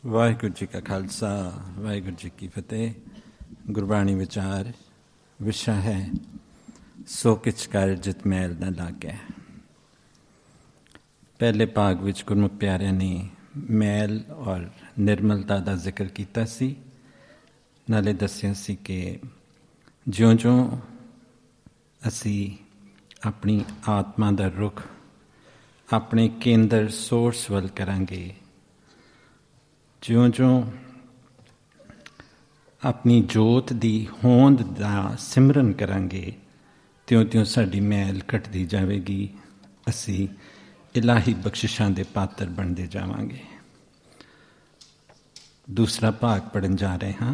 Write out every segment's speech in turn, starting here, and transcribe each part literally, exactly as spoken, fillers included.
ਵਾਹਿਗੁਰੂ ਜੀ ਕਾ ਖਾਲਸਾ, ਵਾਹਿਗੁਰੂ ਜੀ ਕੀ ਫਤਿਹ। ਗੁਰਬਾਣੀ ਵਿਚਾਰ ਵਿਸ਼ਾ ਹੈ ਸੋ ਕਿਛ ਕਰ ਜਿਤ ਮੈਲ ਨਾ ਲਾਗੈ। ਪਹਿਲੇ ਭਾਗ ਵਿੱਚ ਗੁਰਮੁਖ ਪਿਆਰਿਆਂ ਨੇ ਮੈਲ ਔਰ ਨਿਰਮਲਤਾ ਦਾ ਜ਼ਿਕਰ ਕੀਤਾ ਸੀ। ਨਾਲੇ ਦੱਸਿਆ ਸੀ ਕਿ ਜਿਉਂ-ਜਿਉਂ ਅਸੀਂ ਆਪਣੀ ਆਤਮਾ ਦਾ ਰੁਖ ਆਪਣੇ ਕੇਂਦਰ ਸੋਰਸ ਵੱਲ ਕਰਾਂਗੇ, ਜਿਉਂ-ਜਿਉਂ ਆਪਣੀ ਜੋਤ ਦੀ ਹੋਂਦ ਦਾ ਸਿਮਰਨ ਕਰਾਂਗੇ, ਤਿਉਂ-ਤਿਉਂ ਸਾਡੀ ਮੈਲ ਘਟਦੀ ਜਾਵੇਗੀ, ਅਸੀਂ ਇਲਾਹੀ ਬਖਸ਼ਿਸ਼ਾਂ ਦੇ ਪਾਤਰ ਬਣਦੇ ਜਾਵਾਂਗੇ। ਦੂਸਰਾ ਭਾਗ ਪੜ੍ਹਨ ਜਾ ਰਹੇ ਹਾਂ।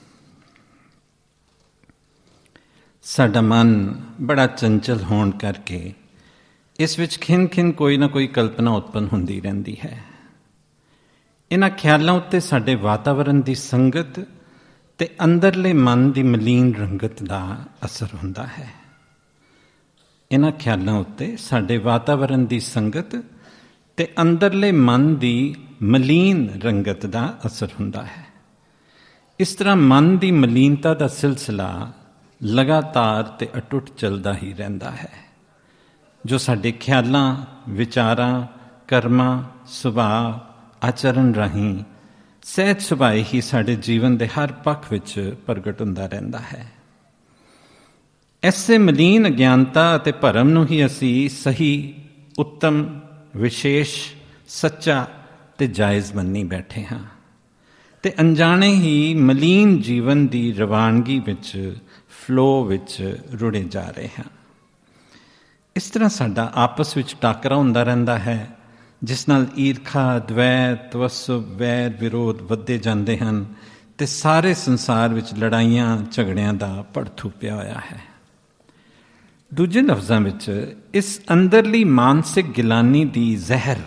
ਸਾਡਾ ਮਨ ਬੜਾ ਚੰਚਲ ਹੋਣ ਕਰਕੇ ਇਸ ਵਿੱਚ ਖਿੰਨ-ਖਿੰਨ ਕੋਈ ਨਾ ਕੋਈ ਕਲਪਨਾ ਉਤਪੰਨ ਹੁੰਦੀ ਰਹਿੰਦੀ ਹੈ। ਇਹਨਾਂ ਖਿਆਲਾਂ ਉੱਤੇ ਸਾਡੇ ਵਾਤਾਵਰਣ ਦੀ ਸੰਗਤ ਤੇ ਅੰਦਰਲੇ ਮਨ ਦੀ ਮਲੀਨ ਰੰਗਤ ਦਾ ਅਸਰ ਹੁੰਦਾ ਹੈ। ਇਹਨਾਂ ਖਿਆਲਾਂ ਉੱਤੇ ਸਾਡੇ ਵਾਤਾਵਰਣ ਦੀ ਸੰਗਤ ਤੇ ਅੰਦਰਲੇ ਮਨ ਦੀ ਮਲੀਨ ਰੰਗਤ ਦਾ ਅਸਰ ਹੁੰਦਾ ਹੈ। ਇਸ ਤਰ੍ਹਾਂ ਮਨ ਦੀ ਮਲੀਨਤਾ ਦਾ ਸਿਲਸਿਲਾ ਲਗਾਤਾਰ ਤੇ ਅਟੁੱਟ ਚੱਲਦਾ ਹੀ ਰਹਿੰਦਾ ਹੈ, ਜੋ ਸਾਡੇ ਖਿਆਲਾਂ, ਵਿਚਾਰਾਂ, ਕਰਮਾਂ, ਸੁਭਾਅ, ਆਚਰਨ ਰਾਹੀਂ ਸਹਿਜ ਸੁਭਾਅ ਹੀ ਸਾਡੇ ਜੀਵਨ ਦੇ ਹਰ ਪੱਖ ਵਿੱਚ ਪ੍ਰਗਟ ਹੁੰਦਾ ਰਹਿੰਦਾ ਹੈ। ਐਸੇ ਮਲੀਨ ਅਗਿਆਨਤਾ ਅਤੇ ਭਰਮ ਨੂੰ ਹੀ ਅਸੀਂ ਸਹੀ, ਉੱਤਮ, ਵਿਸ਼ੇਸ਼, ਸੱਚਾ ਤੇ ਜਾਇਜ਼ ਮੰਨੀ ਬੈਠੇ ਹਾਂ ਤੇ ਅਣਜਾਣੇ ਹੀ ਮਲੀਨ ਜੀਵਨ ਦੀ ਰਵਾਨਗੀ ਵਿੱਚ, ਫਲੋ ਵਿੱਚ ਰੁੜੇ ਜਾ ਰਹੇ ਹਾਂ। ਇਸ ਤਰ੍ਹਾਂ ਸਾਡਾ ਆਪਸ ਵਿੱਚ ਟਾਕਰਾ ਹੁੰਦਾ ਰਹਿੰਦਾ ਹੈ, ਜਿਸ ਨਾਲ ਈਰਖਾ, ਦਵੈਰ, ਤਵੱਸੁਬ, ਵੈਰ, ਵਿਰੋਧ ਵੱਧਦੇ ਜਾਂਦੇ ਹਨ ਤੇ ਸਾਰੇ ਸੰਸਾਰ ਵਿੱਚ ਲੜਾਈਆਂ ਝਗੜਿਆਂ ਦਾ ਭੜਥੂ ਪਿਆ ਹੋਇਆ ਹੈ। ਦੂਜੇ ਲਫ਼ਜ਼ਾਂ ਵਿੱਚ ਇਸ ਅੰਦਰਲੀ ਮਾਨਸਿਕ ਗਿਲਾਨੀ ਦੀ ਜ਼ਹਿਰ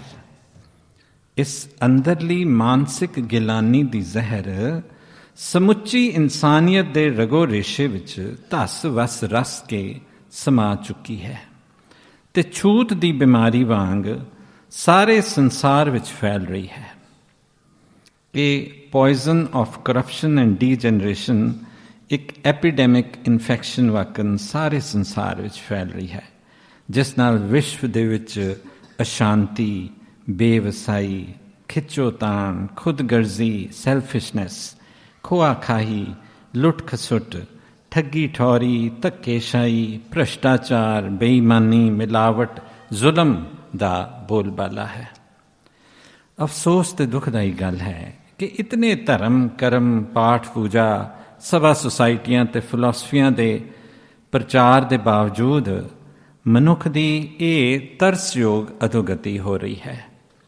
ਇਸ ਅੰਦਰਲੀ ਮਾਨਸਿਕ ਗਿਲਾਨੀ ਦੀ ਜ਼ਹਿਰ ਸਮੁੱਚੀ ਇਨਸਾਨੀਅਤ ਦੇ ਰਗੋ ਰੇਸ਼ੇ ਵਿੱਚ ਧਸ ਵਸ ਰਸ ਕੇ ਸਮਾ ਚੁੱਕੀ ਹੈ ਤੇ ਛੂਤ ਦੀ ਬਿਮਾਰੀ ਵਾਂਗ ਸਾਰੇ ਸੰਸਾਰ ਵਿੱਚ ਫੈਲ ਰਹੀ ਹੈ। ਇਹ poison of corruption and degeneration ਇੱਕ ਐਪੀਡੈਮਿਕ ਇਨਫੈਕਸ਼ਨ ਵਾਕਨ ਸਾਰੇ ਸੰਸਾਰ ਵਿੱਚ ਫੈਲ ਰਹੀ ਹੈ, ਜਿਸ ਨਾਲ ਵਿਸ਼ਵ ਦੇ ਵਿੱਚ ਅਸ਼ਾਂਤੀ, ਬੇਵਸਾਈ, ਖਿੱਚੋਤਾਣ, ਖੁਦਗਰਜ਼ੀ, ਸੈਲਫਿਸ਼ਨੈਸ, ਖੋਆ ਖਾਹੀ, ਲੁੱਟ ਖਸੁੱਟ, ਠੱਗੀ ਠੌਰੀ, ਧੱਕੇਸ਼ਾਹੀ, ਭ੍ਰਿਸ਼ਟਾਚਾਰ, ਬੇਈਮਾਨੀ, ਮਿਲਾਵਟ, ਜ਼ੁਲਮ ਦਾ ਬੋਲਬਾਲਾ ਹੈ। ਅਫਸੋਸ ਤੇ ਦੁਖਦਾਈ ਗੱਲ ਹੈ ਕਿ ਇਤਨੇ ਧਰਮ, ਕਰਮ, ਪਾਠ, ਪੂਜਾ, ਸਭਾ, ਸੁਸਾਇਟੀਆਂ ਤੇ ਫਿਲਾਸਫੀਆਂ ਦੇ ਪ੍ਰਚਾਰ ਦੇ ਬਾਵਜੂਦ ਮਨੁੱਖ ਦੀ ਇਹ ਤਰਸਯੋਗ ਅਧੋਗਤੀ ਹੋ ਰਹੀ ਹੈ।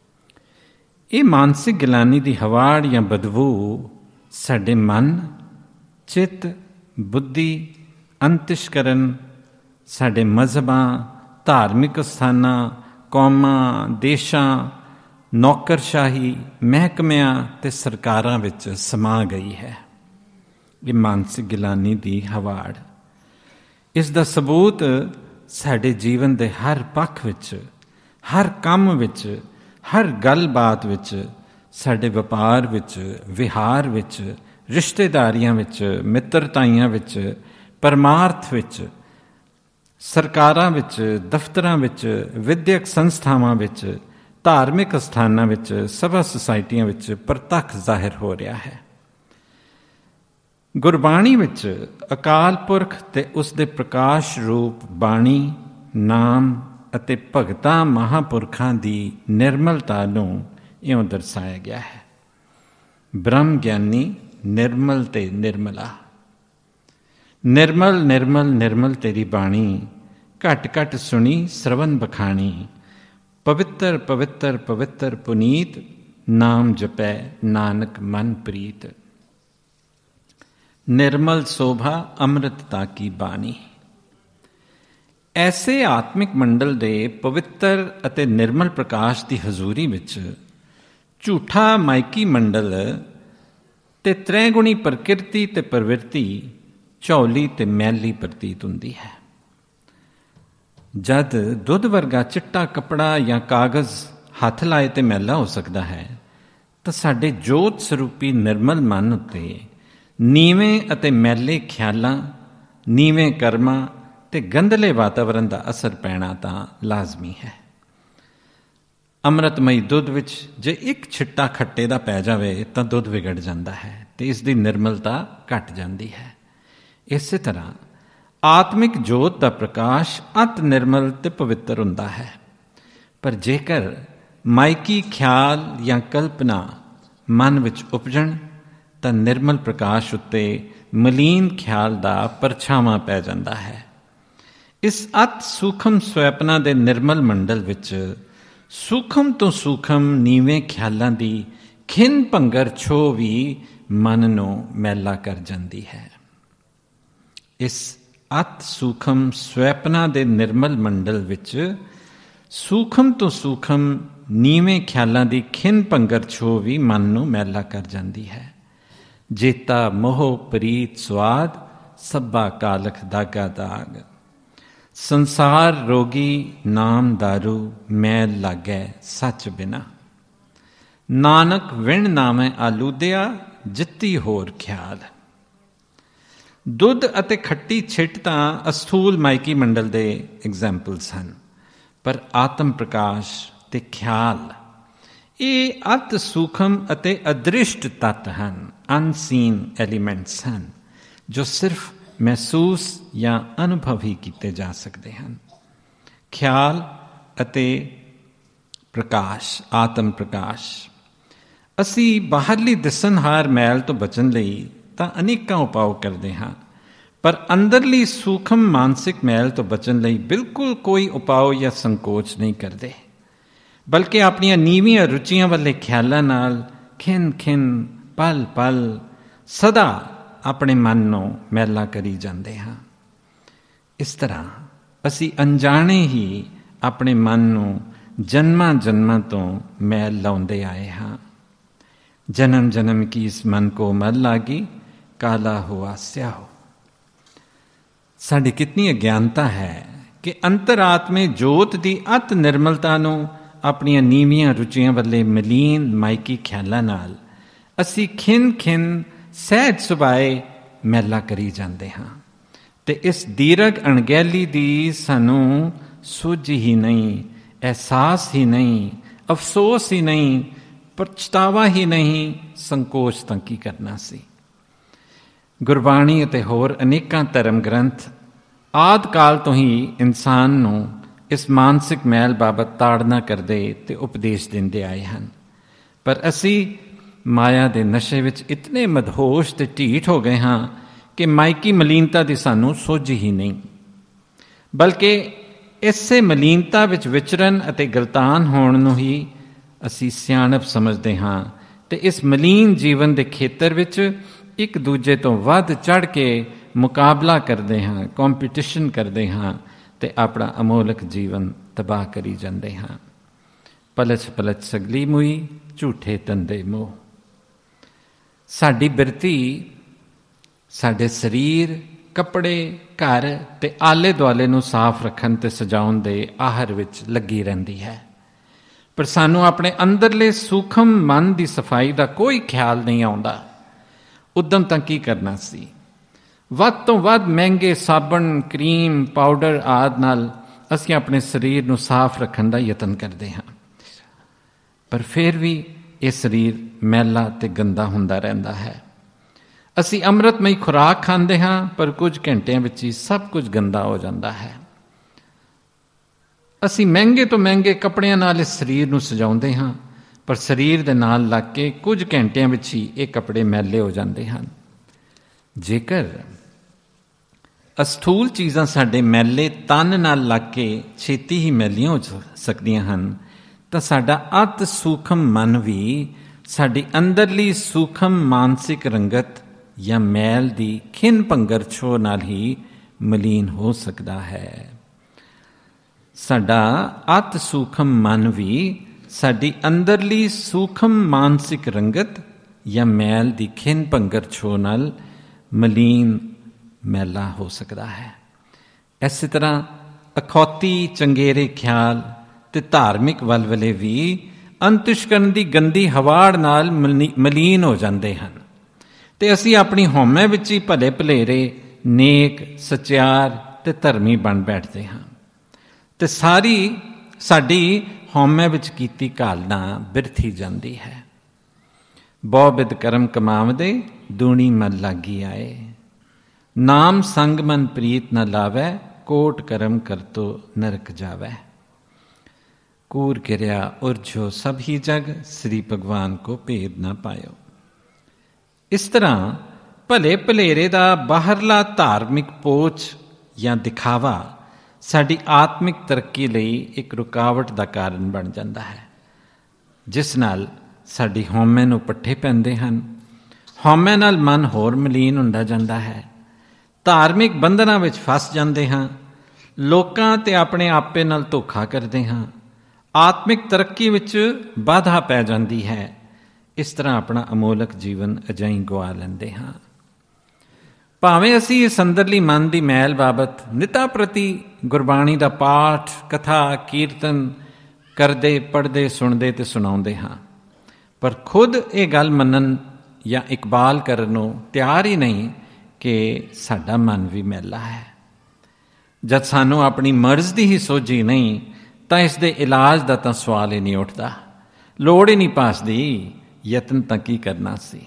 ਇਹ ਮਾਨਸਿਕ ਗਿਲਾਨੀ ਦੀ ਹਵਾੜ ਜਾਂ ਬਦਬੂ ਸਾਡੇ ਮਨ, ਚਿੱਤ, ਬੁੱਧੀ, ਅੰਤਿਸ਼ਕਰਨ, ਸਾਡੇ ਮਜ਼ਹਬਾਂ, ਧਾਰਮਿਕ ਸਥਾਨਾਂ, ਕੌਮਾਂ, ਦੇਸ਼ਾਂ, ਨੌਕਰਸ਼ਾਹੀ, ਮਹਿਕਮਿਆਂ ਤੇ ਸਰਕਾਰਾਂ ਵਿੱਚ ਸਮਾ ਗਈ ਹੈ। ਇਹ ਮਾਨਸਿਕ ਗਿਲਾਨੀ ਦੀ ਹਵਾੜ, ਇਸ ਦਾ ਸਬੂਤ ਸਾਡੇ ਜੀਵਨ ਦੇ ਹਰ ਪੱਖ ਵਿੱਚ, ਹਰ ਕੰਮ ਵਿੱਚ, ਹਰ ਗੱਲਬਾਤ ਵਿੱਚ, ਸਾਡੇ ਵਪਾਰ ਵਿੱਚ, ਵਿਹਾਰ ਵਿੱਚ, ਰਿਸ਼ਤੇਦਾਰੀਆਂ ਵਿੱਚ, ਮਿੱਤਰਤਾਈਆਂ ਵਿੱਚ, ਪਰਮਾਰਥ ਵਿੱਚ, ਸਰਕਾਰਾਂ ਵਿੱਚ, ਦਫ਼ਤਰਾਂ ਵਿੱਚ, ਵਿਦਿਅਕ ਸੰਸਥਾਵਾਂ ਵਿੱਚ, ਧਾਰਮਿਕ ਸਥਾਨਾਂ ਵਿੱਚ, ਸਭਾ ਸੁਸਾਇਟੀਆਂ ਵਿੱਚ ਪ੍ਰਤੱਖ ਜ਼ਾਹਿਰ ਹੋ ਰਿਹਾ ਹੈ। ਗੁਰਬਾਣੀ ਵਿੱਚ ਅਕਾਲ ਪੁਰਖ ਤੇ ਉਸ ਦੇ ਪ੍ਰਕਾਸ਼ ਰੂਪ ਬਾਣੀ, ਨਾਮ ਅਤੇ ਭਗਤਾਂ ਮਹਾਂਪੁਰਖਾਂ ਦੀ ਨਿਰਮਲਤਾ ਨੂੰ ਇਉਂ ਦਰਸਾਇਆ ਗਿਆ ਹੈ। ਬ੍ਰਹਮ ਗਿਆਨੀ ਨਿਰਮਲ ਤੇ ਨਿਰਮਲਾ। ਨਿਰਮਲ ਨਿਰਮਲ ਨਿਰਮਲ ਤੇਰੀ ਬਾਣੀ, ਘਟ ਘਟ ਸੁਣੀ ਸਰਵਨ ਬਖਾਣੀ। ਪਵਿੱਤਰ ਪਵਿੱਤਰ ਪਵਿੱਤਰ ਪੁਨੀਤ, ਨਾਮ ਜਪੈ ਨਾਨਕ ਮਨ ਪ੍ਰੀਤ। ਨਿਰਮਲ ਸੋਭਾ ਅੰਮ੍ਰਿਤਤਾ ਕੀ ਬਾਣੀ। ਐਸੇ ਆਤਮਿਕ ਮੰਡਲ ਦੇ ਪਵਿੱਤਰ ਅਤੇ ਨਿਰਮਲ ਪ੍ਰਕਾਸ਼ ਦੀ ਹਜ਼ੂਰੀ ਵਿੱਚ ਝੂਠਾ ਮਾਇਕੀ ਮੰਡਲ ਤੇ ਤ੍ਰੈਗੁਣੀ ਪ੍ਰਕਿਰਤੀ ਤੇ ਪ੍ਰਵਿਰਤੀ ਝੌਲੀ ਤੇ ਮੈਲੀ ਪ੍ਰਤੀਤ ਹੁੰਦੀ ਹੈ। ਜਦ ਦੁੱਧ ਵਰਗਾ ਚਿੱਟਾ ਕੱਪੜਾ ਜਾਂ ਕਾਗਜ਼ ਹੱਥ ਲਾਏ ਤੇ ਮੈਲਾ ਹੋ ਸਕਦਾ ਹੈ, ਤਾਂ ਸਾਡੇ ਜੋਤ ਸਰੂਪੀ ਨਿਰਮਲ ਮਨ ਉੱਤੇ ਨੀਵੇਂ ਅਤੇ ਮੈਲੇ ਖਿਆਲਾਂ, ਨੀਵੇਂ ਕਰਮਾਂ ਤੇ ਗੰਧਲੇ ਵਾਤਾਵਰਨ ਦਾ ਅਸਰ ਪੈਣਾ ਤਾਂ ਲਾਜ਼ਮੀ ਹੈ। ਅੰਮ੍ਰਿਤਮਈ ਦੁੱਧ ਵਿੱਚ ਜੇ ਇੱਕ ਛਿੱਟਾ ਖੱਟੇ ਦਾ ਪੈ ਜਾਵੇ ਤਾਂ ਦੁੱਧ ਵਿਗੜ ਜਾਂਦਾ ਹੈ ਤੇ ਇਸ ਦੀ ਨਿਰਮਲਤਾ ਘਟ ਜਾਂਦੀ ਹੈ। ਇਸੇ ਤਰ੍ਹਾਂ ਆਤਮਿਕ ਜੋਤ ਦਾ ਪ੍ਰਕਾਸ਼ ਅਤ ਨਿਰਮਲ ਤੇ ਪਵਿੱਤਰ ਹੁੰਦਾ ਹੈ, ਪਰ ਜੇਕਰ ਮਾਇਕੀ ਖਿਆਲ ਜਾਂ ਕਲਪਨਾ ਮਨ ਵਿੱਚ ਉਪਜਣ ਤਾਂ ਨਿਰਮਲ ਪ੍ਰਕਾਸ਼ ਉੱਤੇ ਮਲੀਨ ਖਿਆਲ ਦਾ ਪਰਛਾਵਾਂ ਪੈ ਜਾਂਦਾ ਹੈ। ਇਸ ਅਤ ਸੂਖਮ ਸਵੈਪਨਾ ਦੇ ਨਿਰਮਲ ਮੰਡਲ ਵਿੱਚ ਸੂਖਮ ਤੋਂ ਸੂਖਮ ਨੀਵੇਂ ਖਿਆਲਾਂ ਦੀ ਖਿੰਨ ਭੰਗਰ ਛੋਹ ਵੀ ਮਨ ਨੂੰ ਮੈਲਾ ਕਰ ਜਾਂਦੀ ਹੈ। ਇਸ ਅਤ ਸੂਖਮ ਸਵੈਪਨਾ ਦੇ ਨਿਰਮਲ ਮੰਡਲ ਵਿੱਚ ਸੂਖਮ ਤੋਂ ਸੂਖਮ ਨੀਵੇਂ ਖਿਆਲਾਂ ਦੀ ਖਿੰਨ ਭੰਗਰ ਛੋਹ ਵੀ ਮਨ ਨੂੰ ਮੈਲਾ ਕਰ ਜਾਂਦੀ ਹੈ। ਜੇਤਾ ਮੋਹ ਪ੍ਰੀਤ ਸਵਾਦ ਸੱਭਾ ਕਾਲਖ ਦਾਗਾ ਦਾਗ, ਸੰਸਾਰ ਰੋਗੀ ਨਾਮ ਦਾਰੂ ਮੈਲ ਲਾਗੈ ਸੱਚ ਬਿਨਾ, ਨਾਨਕ ਵਿਣ ਨਾਮੈ ਆਲੂਦਿਆ ਜਿੱਤੀ ਹੋਰ ਖਿਆਲ। ਦੁੱਧ ਅਤੇ ਖੱਟੀ ਛਿੱਟ ਤਾਂ ਅਸਥੂਲ ਮਾਇਕੀ ਮੰਡਲ ਦੇ ਐਗਜ਼ਾਮਪਲਸ ਹਨ, ਪਰ ਆਤਮ ਪ੍ਰਕਾਸ਼ ਤੇ ਖਿਆਲ ਇਹ ਅਤ ਸੂਖਮ ਅਤੇ ਅਦ੍ਰਿਸ਼ਟ ਤੱਤ ਹਨ, ਅਨਸੀਨ ਐਲੀਮੈਂਟਸ ਹਨ, ਜੋ ਸਿਰਫ ਮਹਿਸੂਸ ਜਾਂ ਅਨੁਭਵ ਹੀ ਕੀਤੇ ਜਾ ਸਕਦੇ ਹਨ। ਖਿਆਲ ਅਤੇ ਪ੍ਰਕਾਸ਼, ਆਤਮ ਪ੍ਰਕਾਸ਼। ਅਸੀਂ ਬਾਹਰਲੀ ਦਿਸਣਹਾਰ ਮੈਲ ਤੋਂ ਬਚਣ ਲਈ ਤਾਂ ਅਨੇਕਾਂ ਉਪਾਅ ਕਰਦੇ ਹਾਂ, ਪਰ ਅੰਦਰਲੀ ਸੂਖਮ ਮਾਨਸਿਕ ਮੈਲ ਤੋਂ ਬਚਣ ਲਈ ਬਿਲਕੁਲ ਕੋਈ ਉਪਾਅ ਜਾਂ ਸੰਕੋਚ ਨਹੀਂ ਕਰਦੇ, ਬਲਕਿ ਆਪਣੀਆਂ ਨੀਵੀਆਂ ਰੁਚੀਆਂ ਵਾਲੇ ਖਿਆਲਾਂ ਨਾਲ ਖਿੰਨ ਖਿੰਨ ਪਲ ਪਲ ਸਦਾ ਆਪਣੇ ਮਨ ਨੂੰ ਮੈਲਾ ਕਰੀ ਜਾਂਦੇ ਹਾਂ। ਇਸ ਤਰ੍ਹਾਂ ਅਸੀਂ ਅਣਜਾਣੇ ਹੀ ਆਪਣੇ ਮਨ ਨੂੰ ਜਨਮਾਂ ਜਨਮਾਂ ਤੋਂ ਮੈਲ ਲਾਉਂਦੇ ਆਏ ਹਾਂ। ਜਨਮ ਜਨਮ ਕੀ ਇਸ ਮਨ ਕੋ ਮਲ ਲਾਗੀ, ਕਾਲਾ ਹੁਆ ਸਿਆਹੋ। ਸਾਡੀ ਕਿਤਨੀ ਅਗਿਆਨਤਾ ਹੈ ਕਿ ਅੰਤਰਾਤਮੇ ਜੋਤ ਦੀ ਅਤ ਨਿਰਮਲਤਾ ਨੂੰ ਆਪਣੀਆਂ ਨੀਵੀਆਂ ਰੁਚੀਆਂ ਵੱਲੇ ਮਲੀਨ ਮਾਇਕੀ ਖਿਆਲਾਂ ਨਾਲ ਅਸੀਂ ਖਿੰਨ ਖਿੰਨ ਸਹਿਜ ਸੁਭਾਏ ਮੈਲਾ ਕਰੀ ਜਾਂਦੇ ਹਾਂ, ਤੇ ਇਸ ਦੀਰਘ ਅਣਗਹਿਲੀ ਦੀ ਸਾਨੂੰ ਸੂਝ ਹੀ ਨਹੀਂ, ਅਹਿਸਾਸ ਹੀ ਨਹੀਂ, ਅਫਸੋਸ ਹੀ ਨਹੀਂ, ਪਛਤਾਵਾ ਹੀ ਨਹੀਂ, ਸੰਕੋਚ ਤਾਂ ਕੀ ਕਰਨਾ ਸੀ। ਗੁਰਬਾਣੀ ਅਤੇ ਹੋਰ ਅਨੇਕਾਂ ਧਰਮ ਗ੍ਰੰਥ ਆਦਿ ਕਾਲ ਤੋਂ ਹੀ ਇਨਸਾਨ ਨੂੰ ਇਸ ਮਾਨਸਿਕ ਮੈਲ ਬਾਬਤ ਤਾੜਨਾ ਕਰਦੇ ਤੇ ਉਪਦੇਸ਼ ਦਿੰਦੇ ਆਏ ਹਨ, ਪਰ ਅਸੀਂ ਮਾਇਆ ਦੇ ਨਸ਼ੇ ਵਿੱਚ ਇਤਨੇ ਮਦਹੋਸ਼ ਤੇ ਢੀਠ ਹੋ ਗਏ ਹਾਂ ਕਿ ਮਾਇਕੀ ਮਲੀਨਤਾ ਦੀ ਸਾਨੂੰ ਸੋਝ ਹੀ ਨਹੀਂ, ਬਲਕਿ ਇਸੇ ਮਲੀਨਤਾ ਵਿੱਚ ਵਿਚਰਨ ਅਤੇ ਗਲਤਾਨ ਹੋਣ ਨੂੰ ਹੀ ਅਸੀਂ ਸਿਆਣਪ ਸਮਝਦੇ ਹਾਂ, ਤੇ ਇਸ ਮਲੀਨ ਜੀਵਨ ਦੇ ਖੇਤਰ ਵਿੱਚ ਇੱਕ ਦੂਜੇ ਤੋਂ ਵੱਧ ਚੜ੍ਹ ਕੇ ਮੁਕਾਬਲਾ ਕਰਦੇ ਹਾਂ, ਕੰਪੀਟੀਸ਼ਨ ਕਰਦੇ ਹਾਂ ਤੇ ਆਪਣਾ ਅਮੋਲਕ ਜੀਵਨ ਤਬਾਹ ਕਰੀ ਜਾਂਦੇ ਹਾਂ। ਪਲਚ ਪਲਚ ਸਗਲੀ ਮੁਈ, ਝੂਠੇ ਤੰਦੇ ਮੋਹ। ਸਾਡੀ ਬਿਰਤੀ ਸਾਡੇ ਸਰੀਰ, ਕੱਪੜੇ, ਘਰ ਤੇ ਆਲੇ ਦੁਆਲੇ ਨੂੰ ਸਾਫ਼ ਰੱਖਣ ਤੇ ਸਜਾਉਣ ਦੇ ਆਹਰ ਵਿੱਚ ਲੱਗੀ ਰਹਿੰਦੀ ਹੈ, ਪਰ ਸਾਨੂੰ ਆਪਣੇ ਅੰਦਰਲੇ ਸੂਖਮ ਮਨ ਦੀ ਸਫਾਈ ਦਾ ਕੋਈ ਖਿਆਲ ਨਹੀਂ ਆਉਂਦਾ। ਉਦਮ ਤਾਂ ਕੀ ਕਰਨਾ ਸੀ, ਵੱਧ ਤੋਂ ਵੱਧ ਮਹਿੰਗੇ ਸਾਬਣ, ਕਰੀਮ, ਪਾਊਡਰ ਆਦਿ ਨਾਲ ਅਸੀਂ ਆਪਣੇ ਸਰੀਰ ਨੂੰ ਸਾਫ਼ ਰੱਖਣ ਦਾ ਯਤਨ ਕਰਦੇ ਹਾਂ, ਪਰ ਫਿਰ ਵੀ ਇਹ ਸਰੀਰ ਮੈਲਾ ਤੇ ਗੰਦਾ ਹੁੰਦਾ ਰਹਿੰਦਾ ਹੈ। ਅਸੀਂ ਅੰਮ੍ਰਿਤਮਈ ਖੁਰਾਕ ਖਾਂਦੇ ਹਾਂ, ਪਰ ਕੁਝ ਘੰਟਿਆਂ ਵਿੱਚ ਹੀ ਸਭ ਕੁਝ ਗੰਦਾ ਹੋ ਜਾਂਦਾ ਹੈ। ਅਸੀਂ ਮਹਿੰਗੇ ਤੋਂ ਮਹਿੰਗੇ ਕੱਪੜਿਆਂ ਨਾਲ ਇਸ ਸਰੀਰ ਨੂੰ ਸਜਾਉਂਦੇ ਹਾਂ, ਪਰ ਸਰੀਰ ਦੇ ਨਾਲ ਲੱਗ ਕੇ ਕੁਝ ਘੰਟਿਆਂ ਵਿੱਚ ਹੀ ਇਹ ਕੱਪੜੇ ਮੈਲੇ ਹੋ ਜਾਂਦੇ ਹਨ। ਜੇਕਰ ਅਸਥੂਲ ਚੀਜ਼ਾਂ ਸਾਡੇ ਮੈਲੇ ਤਨ ਨਾਲ ਲੱਗ ਕੇ ਛੇਤੀ ਹੀ ਮੈਲੀਆਂ ਹੋ ਸਕਦੀਆਂ ਹਨ, ਤਾਂ ਸਾਡਾ ਅਤ ਸੂਖਮ ਮਨ ਵੀ ਸਾਡੀ ਅੰਦਰਲੀ ਸੂਖਮ ਮਾਨਸਿਕ ਰੰਗਤ ਜਾਂ ਮੈਲ ਦੀ ਖਿੰਨ ਭੰਗਰ ਛੋਹ ਨਾਲ ਹੀ ਮਲੀਨ ਹੋ ਸਕਦਾ ਹੈ। ਸਾਡਾ ਅਤ ਸੂਖਮ ਮਨ ਵੀ ਸਾਡੀ ਅੰਦਰਲੀ ਸੂਖਮ ਮਾਨਸਿਕ ਰੰਗਤ ਜਾਂ ਮੈਲ ਦੀ ਖਿੰਨ ਭੰਗਰ ਛੋਹ ਨਾਲ ਮਲੀਨ ਮੈਲਾ ਹੋ ਸਕਦਾ ਹੈ। ਇਸੇ ਤਰ੍ਹਾਂ ਅਖੌਤੀ ਚੰਗੇਰੇ ਖਿਆਲ ਤੇ ਧਾਰਮਿਕ ਵਲਵਲੇ ਵੀ ਅੰਤਿਸ਼ਕਰਨ ਦੀ ਗੰਦੀ ਹਵਾੜ ਨਾਲ ਮਲੀਨ ਹੋ ਜਾਂਦੇ ਹਨ ਤੇ ਅਸੀਂ ਆਪਣੀ ਹਉਮੈ ਵਿੱਚ ਹੀ ਭਲੇ ਭਲੇਰੇ ਨੇਕ, ਸਚਿਆਰ ਤੇ ਧਰਮੀ ਬਣ ਬੈਠਦੇ ਹਾਂ ਤੇ ਸਾਰੀ ਸਾਡੀ ਹਉਮੈ ਵਿੱਚ ਕੀਤੀ ਘਾਲਣਾ ਬਿਰਥੀ ਜਾਂਦੀ ਹੈ। ਬਹੁ ਬਿਦ ਕਰਮ ਕਮਾਵਦੇ, ਦੂਣੀ ਮਨ ਲਾਗੀ ਆਏ। ਨਾਮ ਸੰਗ ਮਨ ਪ੍ਰੀਤ ਨ ਲਾਵੈ, ਕੋਟ ਕਰਮ ਕਰਤੋ ਨਰਕ ਜਾਵੈ। ਕੂਰ ਕਿਰਿਆ ਉਰਝੋ ਸਭ ਹੀ ਜਗ, ਸ੍ਰੀ ਭਗਵਾਨ ਕੋ ਭੇਦ ਨਾ ਪਾਇਓ। ਇਸ ਤਰ੍ਹਾਂ ਭਲੇ ਭਲੇਰੇ ਦਾ ਬਾਹਰਲਾ ਧਾਰਮਿਕ ਪੋਚ ਜਾਂ ਦਿਖਾਵਾ ਸਾਡੀ ਆਤਮਿਕ ਤਰੱਕੀ ਲਈ ਇੱਕ ਰੁਕਾਵਟ ਦਾ ਕਾਰਨ ਬਣ ਜਾਂਦਾ ਹੈ, ਜਿਸ ਨਾਲ ਸਾਡੀ ਹਉਮੈ ਨੂੰ ਪੱਠੇ ਪੈਂਦੇ ਹਨ। ਹਉਮੈ ਨਾਲ ਮਨ ਹੋਰ ਮਲੀਨ ਹੁੰਦਾ ਜਾਂਦਾ ਹੈ। ਧਾਰਮਿਕ ਬੰਧਨਾਂ ਵਿੱਚ ਫਸ ਜਾਂਦੇ ਹਾਂ। ਲੋਕਾਂ ਤੇ ਆਪਣੇ ਆਪੇ ਨਾਲ ਧੋਖਾ ਕਰਦੇ ਹਾਂ। ਆਤਮਿਕ ਤਰੱਕੀ ਵਿੱਚ ਬਾਧਾ ਪੈ ਜਾਂਦੀ ਹੈ। ਇਸ ਤਰ੍ਹਾਂ ਆਪਣਾ ਅਮੋਲਕ ਜੀਵਨ ਅਜਾਈਂ ਗਵਾ ਲੈਂਦੇ ਹਾਂ। ਭਾਵੇਂ ਅਸੀਂ ਇਸ ਅੰਦਰਲੀ ਮਨ ਦੀ ਮੈਲ ਬਾਬਤ ਨਿਤਾ ਪ੍ਰਤੀ ਗੁਰਬਾਣੀ ਦਾ ਪਾਠ, ਕਥਾ, ਕੀਰਤਨ ਕਰਦੇ, ਪੜ੍ਹਦੇ, ਸੁਣਦੇ ਤੇ ਸੁਣਾਉਂਦੇ ਹਾਂ, ਪਰ ਖੁਦ ਇਹ ਗੱਲ ਮੰਨਣ ਜਾਂ ਇਕਬਾਲ ਕਰਨ ਨੂੰ ਤਿਆਰ ਹੀ ਨਹੀਂ ਕਿ ਸਾਡਾ ਮਨ ਵੀ ਮੈਲਾ ਹੈ। ਜਦ ਸਾਨੂੰ ਆਪਣੀ ਮਰਜ਼ ਦੀ ਹੀ ਸੋਝੀ ਨਹੀਂ ਤਾਂ ਇਸ ਦੇ ਇਲਾਜ ਦਾ ਤਾਂ ਸਵਾਲ ਹੀ ਨਹੀਂ ਉੱਠਦਾ। ਲੋੜ ਹੀ ਨਹੀਂ ਪਾਸਦੀ, ਯਤਨ ਤਾਂ ਕੀ ਕਰਨਾ ਸੀ।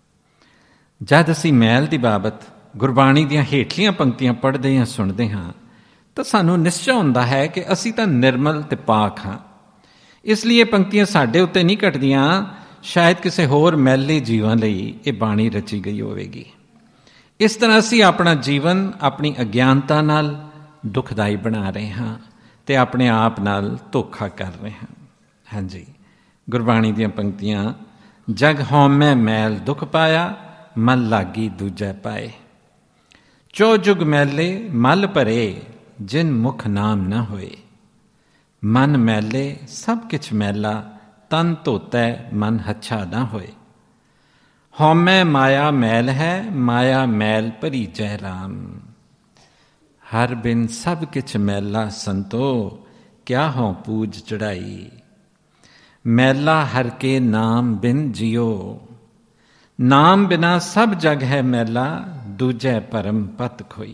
ਜਦ ਅਸੀਂ ਮੈਲ ਦੀ ਬਾਬਤ ਗੁਰਬਾਣੀ ਦੀਆਂ ਹੇਠਲੀਆਂ ਪੰਕਤੀਆਂ ਪੜ੍ਹਦੇ ਜਾਂ ਸੁਣਦੇ ਹਾਂ ਤਾਂ ਸਾਨੂੰ ਨਿਸ਼ਚਾ ਹੁੰਦਾ ਹੈ ਕਿ ਅਸੀਂ ਤਾਂ ਨਿਰਮਲ ਤੇ ਪਾਕ ਹਾਂ। ਇਸ ਲਈ ਇਹ ਪੰਕਤੀਆਂ ਸਾਡੇ ਉੱਤੇ ਨਹੀਂ ਘਟਦੀਆਂ, ਸ਼ਾਇਦ ਕਿਸੇ ਹੋਰ ਮੈਲੇ ਜੀਵਾਂ ਲਈ ਇਹ ਬਾਣੀ ਰਚੀ ਗਈ ਹੋਵੇਗੀ। ਇਸ ਤਰ੍ਹਾਂ ਅਸੀਂ ਆਪਣਾ ਜੀਵਨ ਆਪਣੀ ਅਗਿਆਨਤਾ ਨਾਲ ਦੁਖਦਾਈ ਬਣਾ ਰਹੇ ਹਾਂ ਤੇ ਆਪਣੇ ਆਪ ਨਾਲ ਧੋਖਾ ਕਰ ਰਹੇ ਹਾਂ। ਹਾਂਜੀ, ਗੁਰਬਾਣੀ ਦੀਆਂ ਪੰਕਤੀਆਂ, ਜਗ ਹਉਮੈ ਮੈਲ ਦੁਖ ਪਾਇਆ, ਮਨ ਲਾਗੀ ਦੂਜੈ ਪਾਏ। ਚੌ ਜੁਗ ਮੈਲੇ ਮਲ ਭਰੇ, ਜਿਨ ਮੁਖ ਨਾਮ ਨਾ ਹੋਏ। ਮਨ ਮੈਲੇ ਸਭ ਕਿਛ ਮੈਲਾ, ਤਨ ਧੋਤੈ ਮਨ ਹੱਛਾ ਨਾ ਹੋਏ। ਹਉਮੈ ਮਾਇਆ ਮੈਲ ਹੈ, ਮਾਇਆ ਮੈਲ ਭਰੀਜੈ ਰਾਮ। ਹਰ ਬਿਨ ਸਭ ਕਿਛ ਮੈਲਾ ਸੰਤੋ, ਕਿਆ ਹੋਂ ਪੂਜ ਚੜਾਈ। ਮੈਲਾ ਹਰ ਕੇ ਨਾਮ ਬਿਨ ਜਿਉ, ਨਾਮ ਬਿਨਾ ਸਭ ਜਗ ਹੈ ਮੈਲਾ, ਦੂਜੈ ਭਰਮ ਪਤ ਖੋਈ।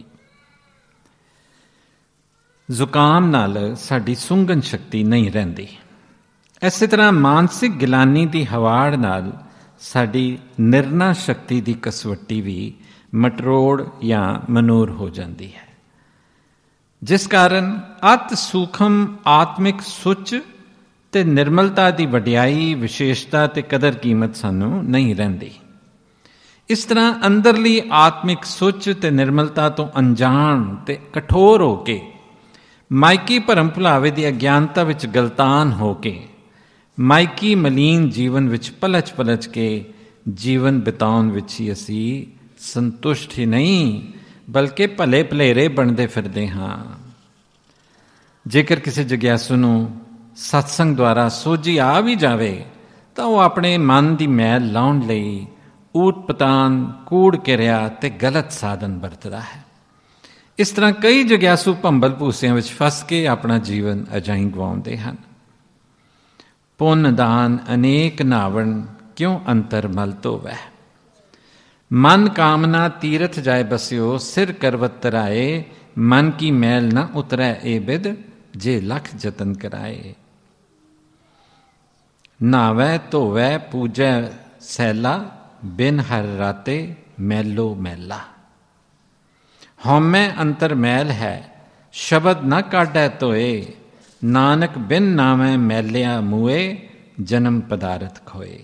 ਜ਼ੁਕਾਮ ਨਾਲ ਸਾਡੀ ਸੁੰਘਣ ਸ਼ਕਤੀ ਨਹੀਂ ਰਹਿੰਦੀ। ਇਸੇ ਤਰ੍ਹਾਂ ਮਾਨਸਿਕ ਗਿਲਾਨੀ ਦੀ ਹਵਾੜ ਨਾਲ ਸਾਡੀ ਨਿਰਣਾ ਸ਼ਕਤੀ ਦੀ ਕਸਵੱਟੀ ਵੀ ਮਟਰੋੜ ਜਾਂ ਮਨੂਰ ਹੋ ਜਾਂਦੀ ਹੈ, ਜਿਸ ਕਾਰਨ ਅਤ ਸੂਖਮ ਆਤਮਿਕ ਸੁੱਚ ਤੇ ਨਿਰਮਲਤਾ ਦੀ ਵਡਿਆਈ, ਵਿਸ਼ੇਸ਼ਤਾ ਤੇ ਕਦਰ ਕੀਮਤ ਸਾਨੂੰ ਨਹੀਂ ਰਹਿੰਦੀ। ਇਸ ਤਰ੍ਹਾਂ ਅੰਦਰਲੀ ਆਤਮਿਕ ਸੁੱਚ ਤੇ ਨਿਰਮਲਤਾ ਤੋਂ ਅਣਜਾਣ ਤੇ ਕਠੋਰ ਹੋ ਕੇ, ਮਾਇਕੀ ਭਰਮ ਭੁਲਾਵੇ ਦੀ ਅਗਿਆਨਤਾ ਵਿੱਚ ਗਲਤਾਨ ਹੋ ਕੇ, ਮਾਇਕੀ ਮਲੀਨ ਜੀਵਨ ਵਿੱਚ ਪਲਚ ਪਲਚ ਕੇ ਜੀਵਨ ਬਿਤਾਉਣ ਵਿੱਚ ਹੀ ਅਸੀਂ ਸੰਤੁਸ਼ਟ ਹੀ ਨਹੀਂ ਬਲਕਿ ਭਲੇ ਭਲੇਰੇ ਬਣਦੇ ਫਿਰਦੇ ਹਾਂ। ਜੇਕਰ ਕਿਸੇ ਜਗਿਆਸੂ ਨੂੰ ਸਤਸੰਗ ਦੁਆਰਾ ਸੋਝੀ ਆ ਵੀ ਜਾਵੇ ਤਾਂ ਉਹ ਆਪਣੇ ਮਨ ਦੀ ਮੈਲ ਲਾਉਣ ਲਈ ਊਟ ਪਤਾਨ, ਕੂੜ ਕਿਰਿਆ ਤੇ ਗਲਤ ਸਾਧਨ ਵਰਤਦਾ ਹੈ। ਇਸ ਤਰ੍ਹਾਂ ਕਈ ਜਗਿਆਸੂ ਭੰਬਲ ਭੂਸਿਆਂ ਵਿੱਚ ਫਸ ਕੇ ਆਪਣਾ ਜੀਵਨ ਅਜਾਈਂ ਗਵਾਉਂਦੇ ਹਨ। ਪੁੰਨ ਦਾਨ ਅਨੇਕ ਨਾਵਣ, ਕਿਉਂ ਅੰਤਰ ਮਲ ਧੋਵੈ। ਮਨ ਕਾਮਨਾ ਤੀਰਥ ਜਾਏ ਬਸਿਓ, ਸਿਰ ਕਰਵਤ ਤਰਾਏ। ਮਨ ਕੀ ਮੈਲ ਨਾ ਉਤਰੈ ਏ ਬਿਦ, ਜੇ ਲੱਖ ਜਤਨ ਕਰਾਏ। ਨਾਵੈ ਧੋਵੈ ਪੂਜੈ ਸੈਲਾ, ਬਿਨ ਹਰ ਰਾਤੇ ਮੈਲੋ ਮੈਲਾ। ਹਉਮੈ ਅੰਤਰ ਮੈਲ ਹੈ, ਸ਼ਬਦ ਨਾ ਕਾਢੈ ਧੋਏ। ਨਾਨਕ ਬਿਨ ਨਾਮੈ ਮੈਲਿਆ ਮੂਏ, ਜਨਮ ਪਦਾਰਥ ਖੋਏ।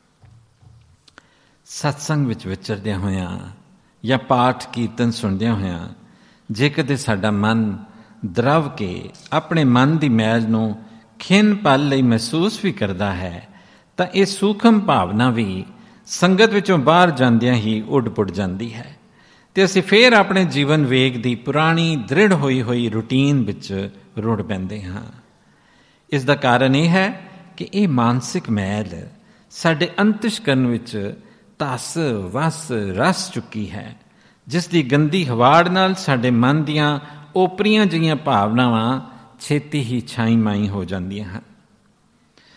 ਸਤਸੰਗ ਵਿੱਚ ਵਿਚਰਦਿਆਂ ਹੋਇਆਂ ਜਾਂ ਪਾਠ ਕੀਰਤਨ ਸੁਣਦਿਆਂ ਹੋਇਆਂ ਜੇ ਕਦੇ ਸਾਡਾ ਮਨ ਦਰਵ ਕੇ ਆਪਣੇ ਮਨ ਦੀ ਮੈਲ ਨੂੰ ਖਿੰਨ ਪਲ ਲਈ ਮਹਿਸੂਸ ਵੀ ਕਰਦਾ ਹੈ ਤਾਂ ਇਹ ਸੂਖਮ ਭਾਵਨਾ ਵੀ ਸੰਗਤ ਵਿੱਚੋਂ ਬਾਹਰ ਜਾਂਦਿਆਂ ਹੀ ਉੱਡ ਪੁੱਡ ਜਾਂਦੀ ਹੈ ਤੇ ਅਸੀਂ ਫੇਰ ਆਪਣੇ ਜੀਵਨ ਵੇਗ ਦੀ ਪੁਰਾਣੀ ਦ੍ਰਿੜ ਹੋਈ ਹੋਈ ਰੂਟੀਨ ਵਿੱਚ ਰੁੜ ਪੈਂਦੇ ਹਾਂ। ਇਸ ਦਾ ਕਾਰਨ ਇਹ ਹੈ ਕਿ ਇਹ ਮਾਨਸਿਕ ਮੈਲ ਸਾਡੇ ਅੰਤਿਸ਼ਕਰਨ ਵਿੱਚ ਧਸ ਵਸ ਰਸ ਚੁੱਕੀ ਹੈ, ਜਿਸ ਦੀ ਗੰਦੀ ਹਵਾੜ ਨਾਲ ਸਾਡੇ ਮਨ ਦੀਆਂ ਓਪਰੀਆਂ ਜਿਹੀਆਂ ਭਾਵਨਾਵਾਂ ਛੇਤੀ ਹੀ ਛਾਈ ਮਾਈ ਹੋ ਜਾਂਦੀਆਂ ਹਨ।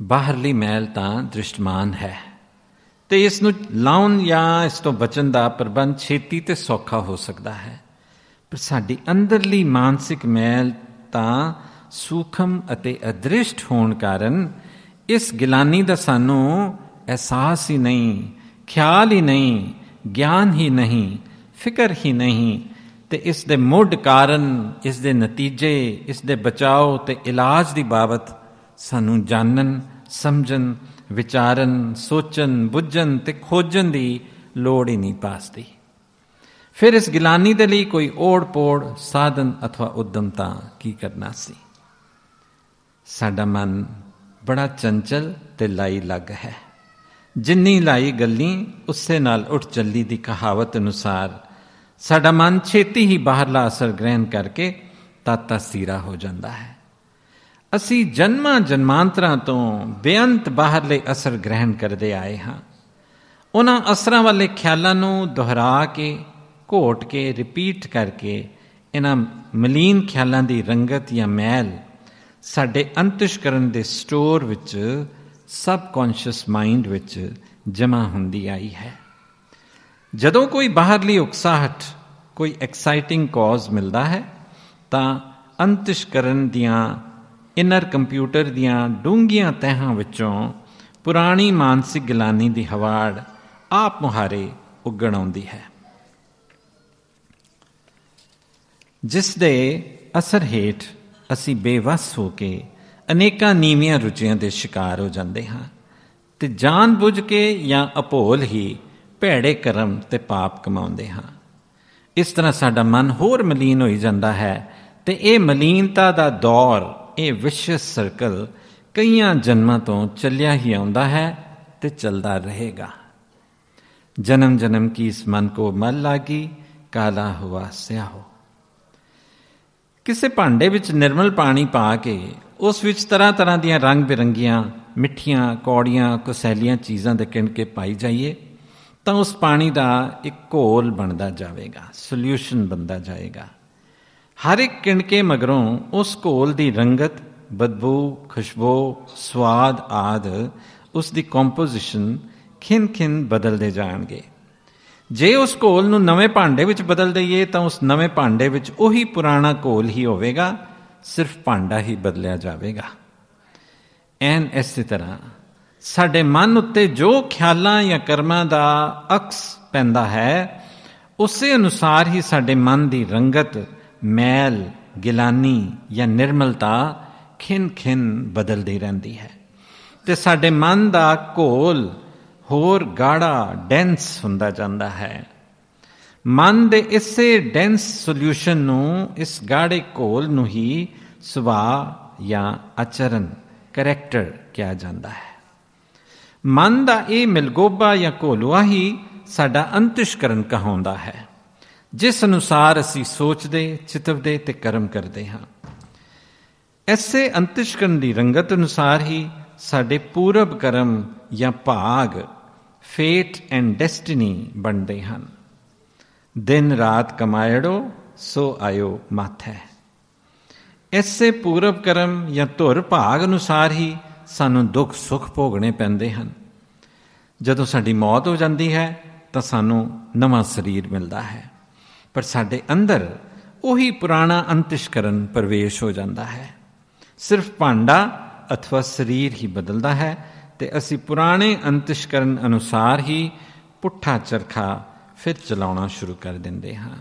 ਬਾਹਰਲੀ ਮੈਲ ਤਾਂ ਦ੍ਰਿਸ਼ਟਮਾਨ ਹੈ ਅਤੇ ਇਸ ਨੂੰ ਲਾਉਣ ਜਾਂ ਇਸ ਤੋਂ ਬਚਣ ਦਾ ਪ੍ਰਬੰਧ ਛੇਤੀ ਅਤੇ ਸੌਖਾ ਹੋ ਸਕਦਾ ਹੈ, ਪਰ ਸਾਡੀ ਅੰਦਰਲੀ ਮਾਨਸਿਕ ਮੈਲ ਤਾਂ ਸੂਖਮ ਅਤੇ ਅਦ੍ਰਿਸ਼ਟ ਹੋਣ ਕਾਰਨ ਇਸ ਗਿਲਾਨੀ ਦਾ ਸਾਨੂੰ ਅਹਿਸਾਸ ਹੀ ਨਹੀਂ, ਖਿਆਲ ਹੀ ਨਹੀਂ, ਗਿਆਨ ਹੀ ਨਹੀਂ, ਫਿਕਰ ਹੀ ਨਹੀਂ, ਅਤੇ ਇਸ ਦੇ ਮੁੱਢ ਕਾਰਨ, ਇਸ ਦੇ ਨਤੀਜੇ, ਇਸ ਦੇ ਬਚਾਓ ਅਤੇ ਇਲਾਜ ਦੀ ਬਾਬਤ ਸਾਨੂੰ ਜਾਣਨ, ਸਮਝਣ, ਵਿਚਾਰਨ, ਸੋਚਣ, ਬੁੱਝਣ ਅਤੇ ਖੋਜਣ ਦੀ ਲੋੜ ਹੀ ਨਹੀਂ ਪਾਸਦੀ। ਫਿਰ ਇਸ ਗਿਲਾਨੀ ਦੇ ਲਈ ਕੋਈ ਓੜ ਪੋੜ ਸਾਧਨ ਅਥਵਾ ਉੱਦਮ ਤਾਂ ਕੀ ਕਰਨਾ ਸੀ। ਸਾਡਾ ਮਨ ਬੜਾ ਚੰਚਲ ਅਤੇ ਲਾਈ ਲੱਗ ਹੈ। ਜਿੰਨੀ ਲਾਈ ਗੱਲੀ ਉਸੇ ਨਾਲ ਉੱਠ ਚੱਲੀ ਦੀ ਕਹਾਵਤ ਅਨੁਸਾਰ ਸਾਡਾ ਮਨ ਛੇਤੀ ਹੀ ਬਾਹਰਲਾ ਅਸਰ ਗ੍ਰਹਿਣ ਕਰਕੇ ਤਾਤਾ ਸੀਰਾ ਹੋ ਜਾਂਦਾ ਹੈ। ਅਸੀਂ ਜਨਮਾਂ ਜਨਮਾਂਤਰਾਂ ਤੋਂ ਬੇਅੰਤ ਬਾਹਰਲੇ ਅਸਰ ਗ੍ਰਹਿਣ ਕਰਦੇ ਆਏ ਹਾਂ। ਉਹਨਾਂ ਅਸਰਾਂ ਵਾਲੇ ਖਿਆਲਾਂ ਨੂੰ ਦੁਹਰਾ ਕੇ, ਘੋਟ ਕੇ, ਰਿਪੀਟ ਕਰਕੇ ਇਹਨਾਂ ਮਲੀਨ ਖਿਆਲਾਂ ਦੀ ਰੰਗਤ ਜਾਂ ਮੈਲ ਸਾਡੇ ਅੰਤਿਸ਼ਕਰਨ ਦੇ ਸਟੋਰ ਵਿੱਚ, ਸਬਕੌਨਸ਼ੀਅਸ ਮਾਈਂਡ ਵਿੱਚ ਜਮ੍ਹਾਂ ਹੁੰਦੀ ਆਈ ਹੈ। ਜਦੋਂ ਕੋਈ ਬਾਹਰਲੀ ਉਕਸਾਹਟ, ਕੋਈ ਐਕਸਾਈਟਿੰਗ ਕੌਜ਼ ਮਿਲਦਾ ਹੈ ਤਾਂ ਅੰਤਿਸ਼ਕਰਨ ਦੀਆਂ ਇਨਰ ਕੰਪਿਊਟਰ ਦੀਆਂ ਡੂੰਘੀਆਂ ਤਹਿਾਂ ਵਿੱਚੋਂ ਪੁਰਾਣੀ ਮਾਨਸਿਕ ਗਿਲਾਨੀ ਦੀ ਹਵਾੜ ਆਪ ਮੁਹਾਰੇ ਉੱਗਣ ਆਉਂਦੀ ਹੈ, ਜਿਸ ਦੇ ਅਸਰ ਹੇਠ ਅਸੀਂ ਬੇਵੱਸ ਹੋ ਕੇ ਅਨੇਕਾਂ ਨੀਵੀਆਂ ਰੁਚੀਆਂ ਦੇ ਸ਼ਿਕਾਰ ਹੋ ਜਾਂਦੇ ਹਾਂ ਅਤੇ ਜਾਣ ਬੁੱਝ ਕੇ ਜਾਂ ਅਭੋਲ ਹੀ ਭੈੜੇ ਕਰਮ ਅਤੇ ਪਾਪ ਕਮਾਉਂਦੇ ਹਾਂ। ਇਸ ਤਰ੍ਹਾਂ ਸਾਡਾ ਮਨ ਹੋਰ ਮਲੀਨ ਹੋਈ ਜਾਂਦਾ ਹੈ ਅਤੇ ਇਹ ਮਲੀਨਤਾ ਦਾ ਦੌਰ, ਇਹ ਵਿਸ਼ਵ ਸਰਕਲ ਕਈਆਂ ਜਨਮਾਂ ਤੋਂ ਚੱਲਿਆ ਹੀ ਆਉਂਦਾ ਹੈ ਅਤੇ ਚੱਲਦਾ ਰਹੇਗਾ। ਜਨਮ ਜਨਮ ਕੀ ਇਸ ਮਨ ਕੋ ਮਲ ਲਾਗੀ, ਕਾਲਾ ਹੁਆ ਸਿਆਹੋ। ਕਿਸੇ ਭਾਂਡੇ ਵਿੱਚ ਨਿਰਮਲ ਪਾਣੀ ਪਾ ਕੇ ਉਸ ਵਿੱਚ ਤਰ੍ਹਾਂ ਤਰ੍ਹਾਂ ਦੀਆਂ ਰੰਗ ਬਿਰੰਗੀਆਂ ਮਿੱਠੀਆਂ, ਕੌੜੀਆਂ, ਕੁਸੈਲੀਆਂ ਚੀਜ਼ਾਂ ਦੇ ਕਿਣਕੇ ਪਾਈ ਜਾਈਏ ਤਾਂ ਉਸ ਪਾਣੀ ਦਾ ਇੱਕ ਘੋਲ ਬਣਦਾ ਜਾਵੇਗਾ, ਸੋਲਿਊਸ਼ਨ ਬਣਦਾ ਜਾਏਗਾ। ਹਰ ਇੱਕ ਕਿਣਕੇ ਮਗਰੋਂ ਉਸ ਘੋਲ ਦੀ ਰੰਗਤ, ਬਦਬੂ, ਖੁਸ਼ਬੂ, ਸਵਾਦ ਆਦਿ ਉਸ ਦੀ ਕੰਪੋਜੀਸ਼ਨ ਖਿੰਨ ਖਿੰਨ ਬਦਲਦੇ ਜਾਣਗੇ। ਜੇ ਉਸ ਘੋਲ ਨੂੰ ਨਵੇਂ ਭਾਂਡੇ ਵਿੱਚ ਬਦਲ ਦਈਏ ਤਾਂ ਉਸ ਨਵੇਂ ਭਾਂਡੇ ਵਿੱਚ ਉਹੀ ਪੁਰਾਣਾ ਘੋਲ ਹੀ ਹੋਵੇਗਾ, ਸਿਰਫ ਭਾਂਡਾ ਹੀ ਬਦਲਿਆ ਜਾਵੇਗਾ। ਐਨ ਇਸੇ ਤਰ੍ਹਾਂ ਸਾਡੇ ਮਨ ਉੱਤੇ ਜੋ ਖਿਆਲਾਂ ਜਾਂ ਕਰਮਾਂ ਦਾ ਅਕਸ ਪੈਂਦਾ ਹੈ, ਉਸੇ ਅਨੁਸਾਰ ਹੀ ਸਾਡੇ ਮਨ ਦੀ ਰੰਗਤ, ਮੈਲ, ਗਿਲਾਨੀ ਜਾਂ ਨਿਰਮਲਤਾ ਖਿੰਨ ਖਿੰਨ ਬਦਲਦੀ ਰਹਿੰਦੀ ਹੈ ਅਤੇ ਸਾਡੇ ਮਨ ਦਾ ਘੋਲ ਹੋਰ ਗਾੜਾ, ਡੈਂਸ ਹੁੰਦਾ ਜਾਂਦਾ ਹੈ। ਮਨ ਦੇ ਇਸੇ ਡੈਂਸ ਸੋਲਿਊਸ਼ਨ ਨੂੰ, ਇਸ ਗਾੜੇ ਘੋਲ ਨੂੰ ਹੀ ਸੁਭਾਅ ਜਾਂ ਆਚਰਨ, ਕਰੈਕਟਰ ਕਿਹਾ ਜਾਂਦਾ ਹੈ। ਮਨ ਦਾ ਇਹ ਮਿਲਗੋਬਾ ਜਾਂ ਘੋਲੂਆ ਹੀ ਸਾਡਾ ਅੰਤਿਸ਼ਕਰਨ ਕਹਾਉਂਦਾ ਹੈ, ਜਿਸ ਅਨੁਸਾਰ ਅਸੀਂ ਸੋਚਦੇ, ਚਿਤਵਦੇ ਅਤੇ ਕਰਮ ਕਰਦੇ ਹਾਂ। ਐਸੇ ਅੰਤਿਸ਼ਕਰਨ ਦੀ ਰੰਗਤ ਅਨੁਸਾਰ ਹੀ ਸਾਡੇ ਪੂਰਬ ਕਰਮ ਜਾਂ ਭਾਗ, ਫੇਟ ਐਂਡ ਡੈਸਟੀਨੀ ਬਣਦੇ ਹਨ। ਦਿਨ ਰਾਤ ਕਮਾਇੜੋ ਸੋ ਆਇਓ ਮਾਥੈ। ਐਸੇ ਪੂਰਬ ਕਰਮ ਜਾਂ ਧੁਰ ਭਾਗ ਅਨੁਸਾਰ ਹੀ ਸਾਨੂੰ ਦੁੱਖ ਸੁੱਖ ਭੋਗਣੇ ਪੈਂਦੇ ਹਨ। ਜਦੋਂ ਸਾਡੀ ਮੌਤ ਹੋ ਜਾਂਦੀ ਹੈ ਤਾਂ ਸਾਨੂੰ ਨਵਾਂ ਸਰੀਰ ਮਿਲਦਾ ਹੈ, ਪਰ ਸਾਡੇ ਅੰਦਰ ਉਹੀ ਪੁਰਾਣਾ ਅੰਤਿਸ਼ਕਰਨ ਪ੍ਰਵੇਸ਼ ਹੋ ਜਾਂਦਾ ਹੈ। ਸਿਰਫ ਭਾਂਡਾ ਅਥਵਾ ਸਰੀਰ ਹੀ ਬਦਲਦਾ ਹੈ ਅਤੇ ਅਸੀਂ ਪੁਰਾਣੇ ਅੰਤਿਸ਼ਕਰਨ ਅਨੁਸਾਰ ਹੀ ਪੁੱਠਾ ਚਰਖਾ ਫਿਰ ਚਲਾਉਣਾ ਸ਼ੁਰੂ ਕਰ ਦਿੰਦੇ ਹਾਂ।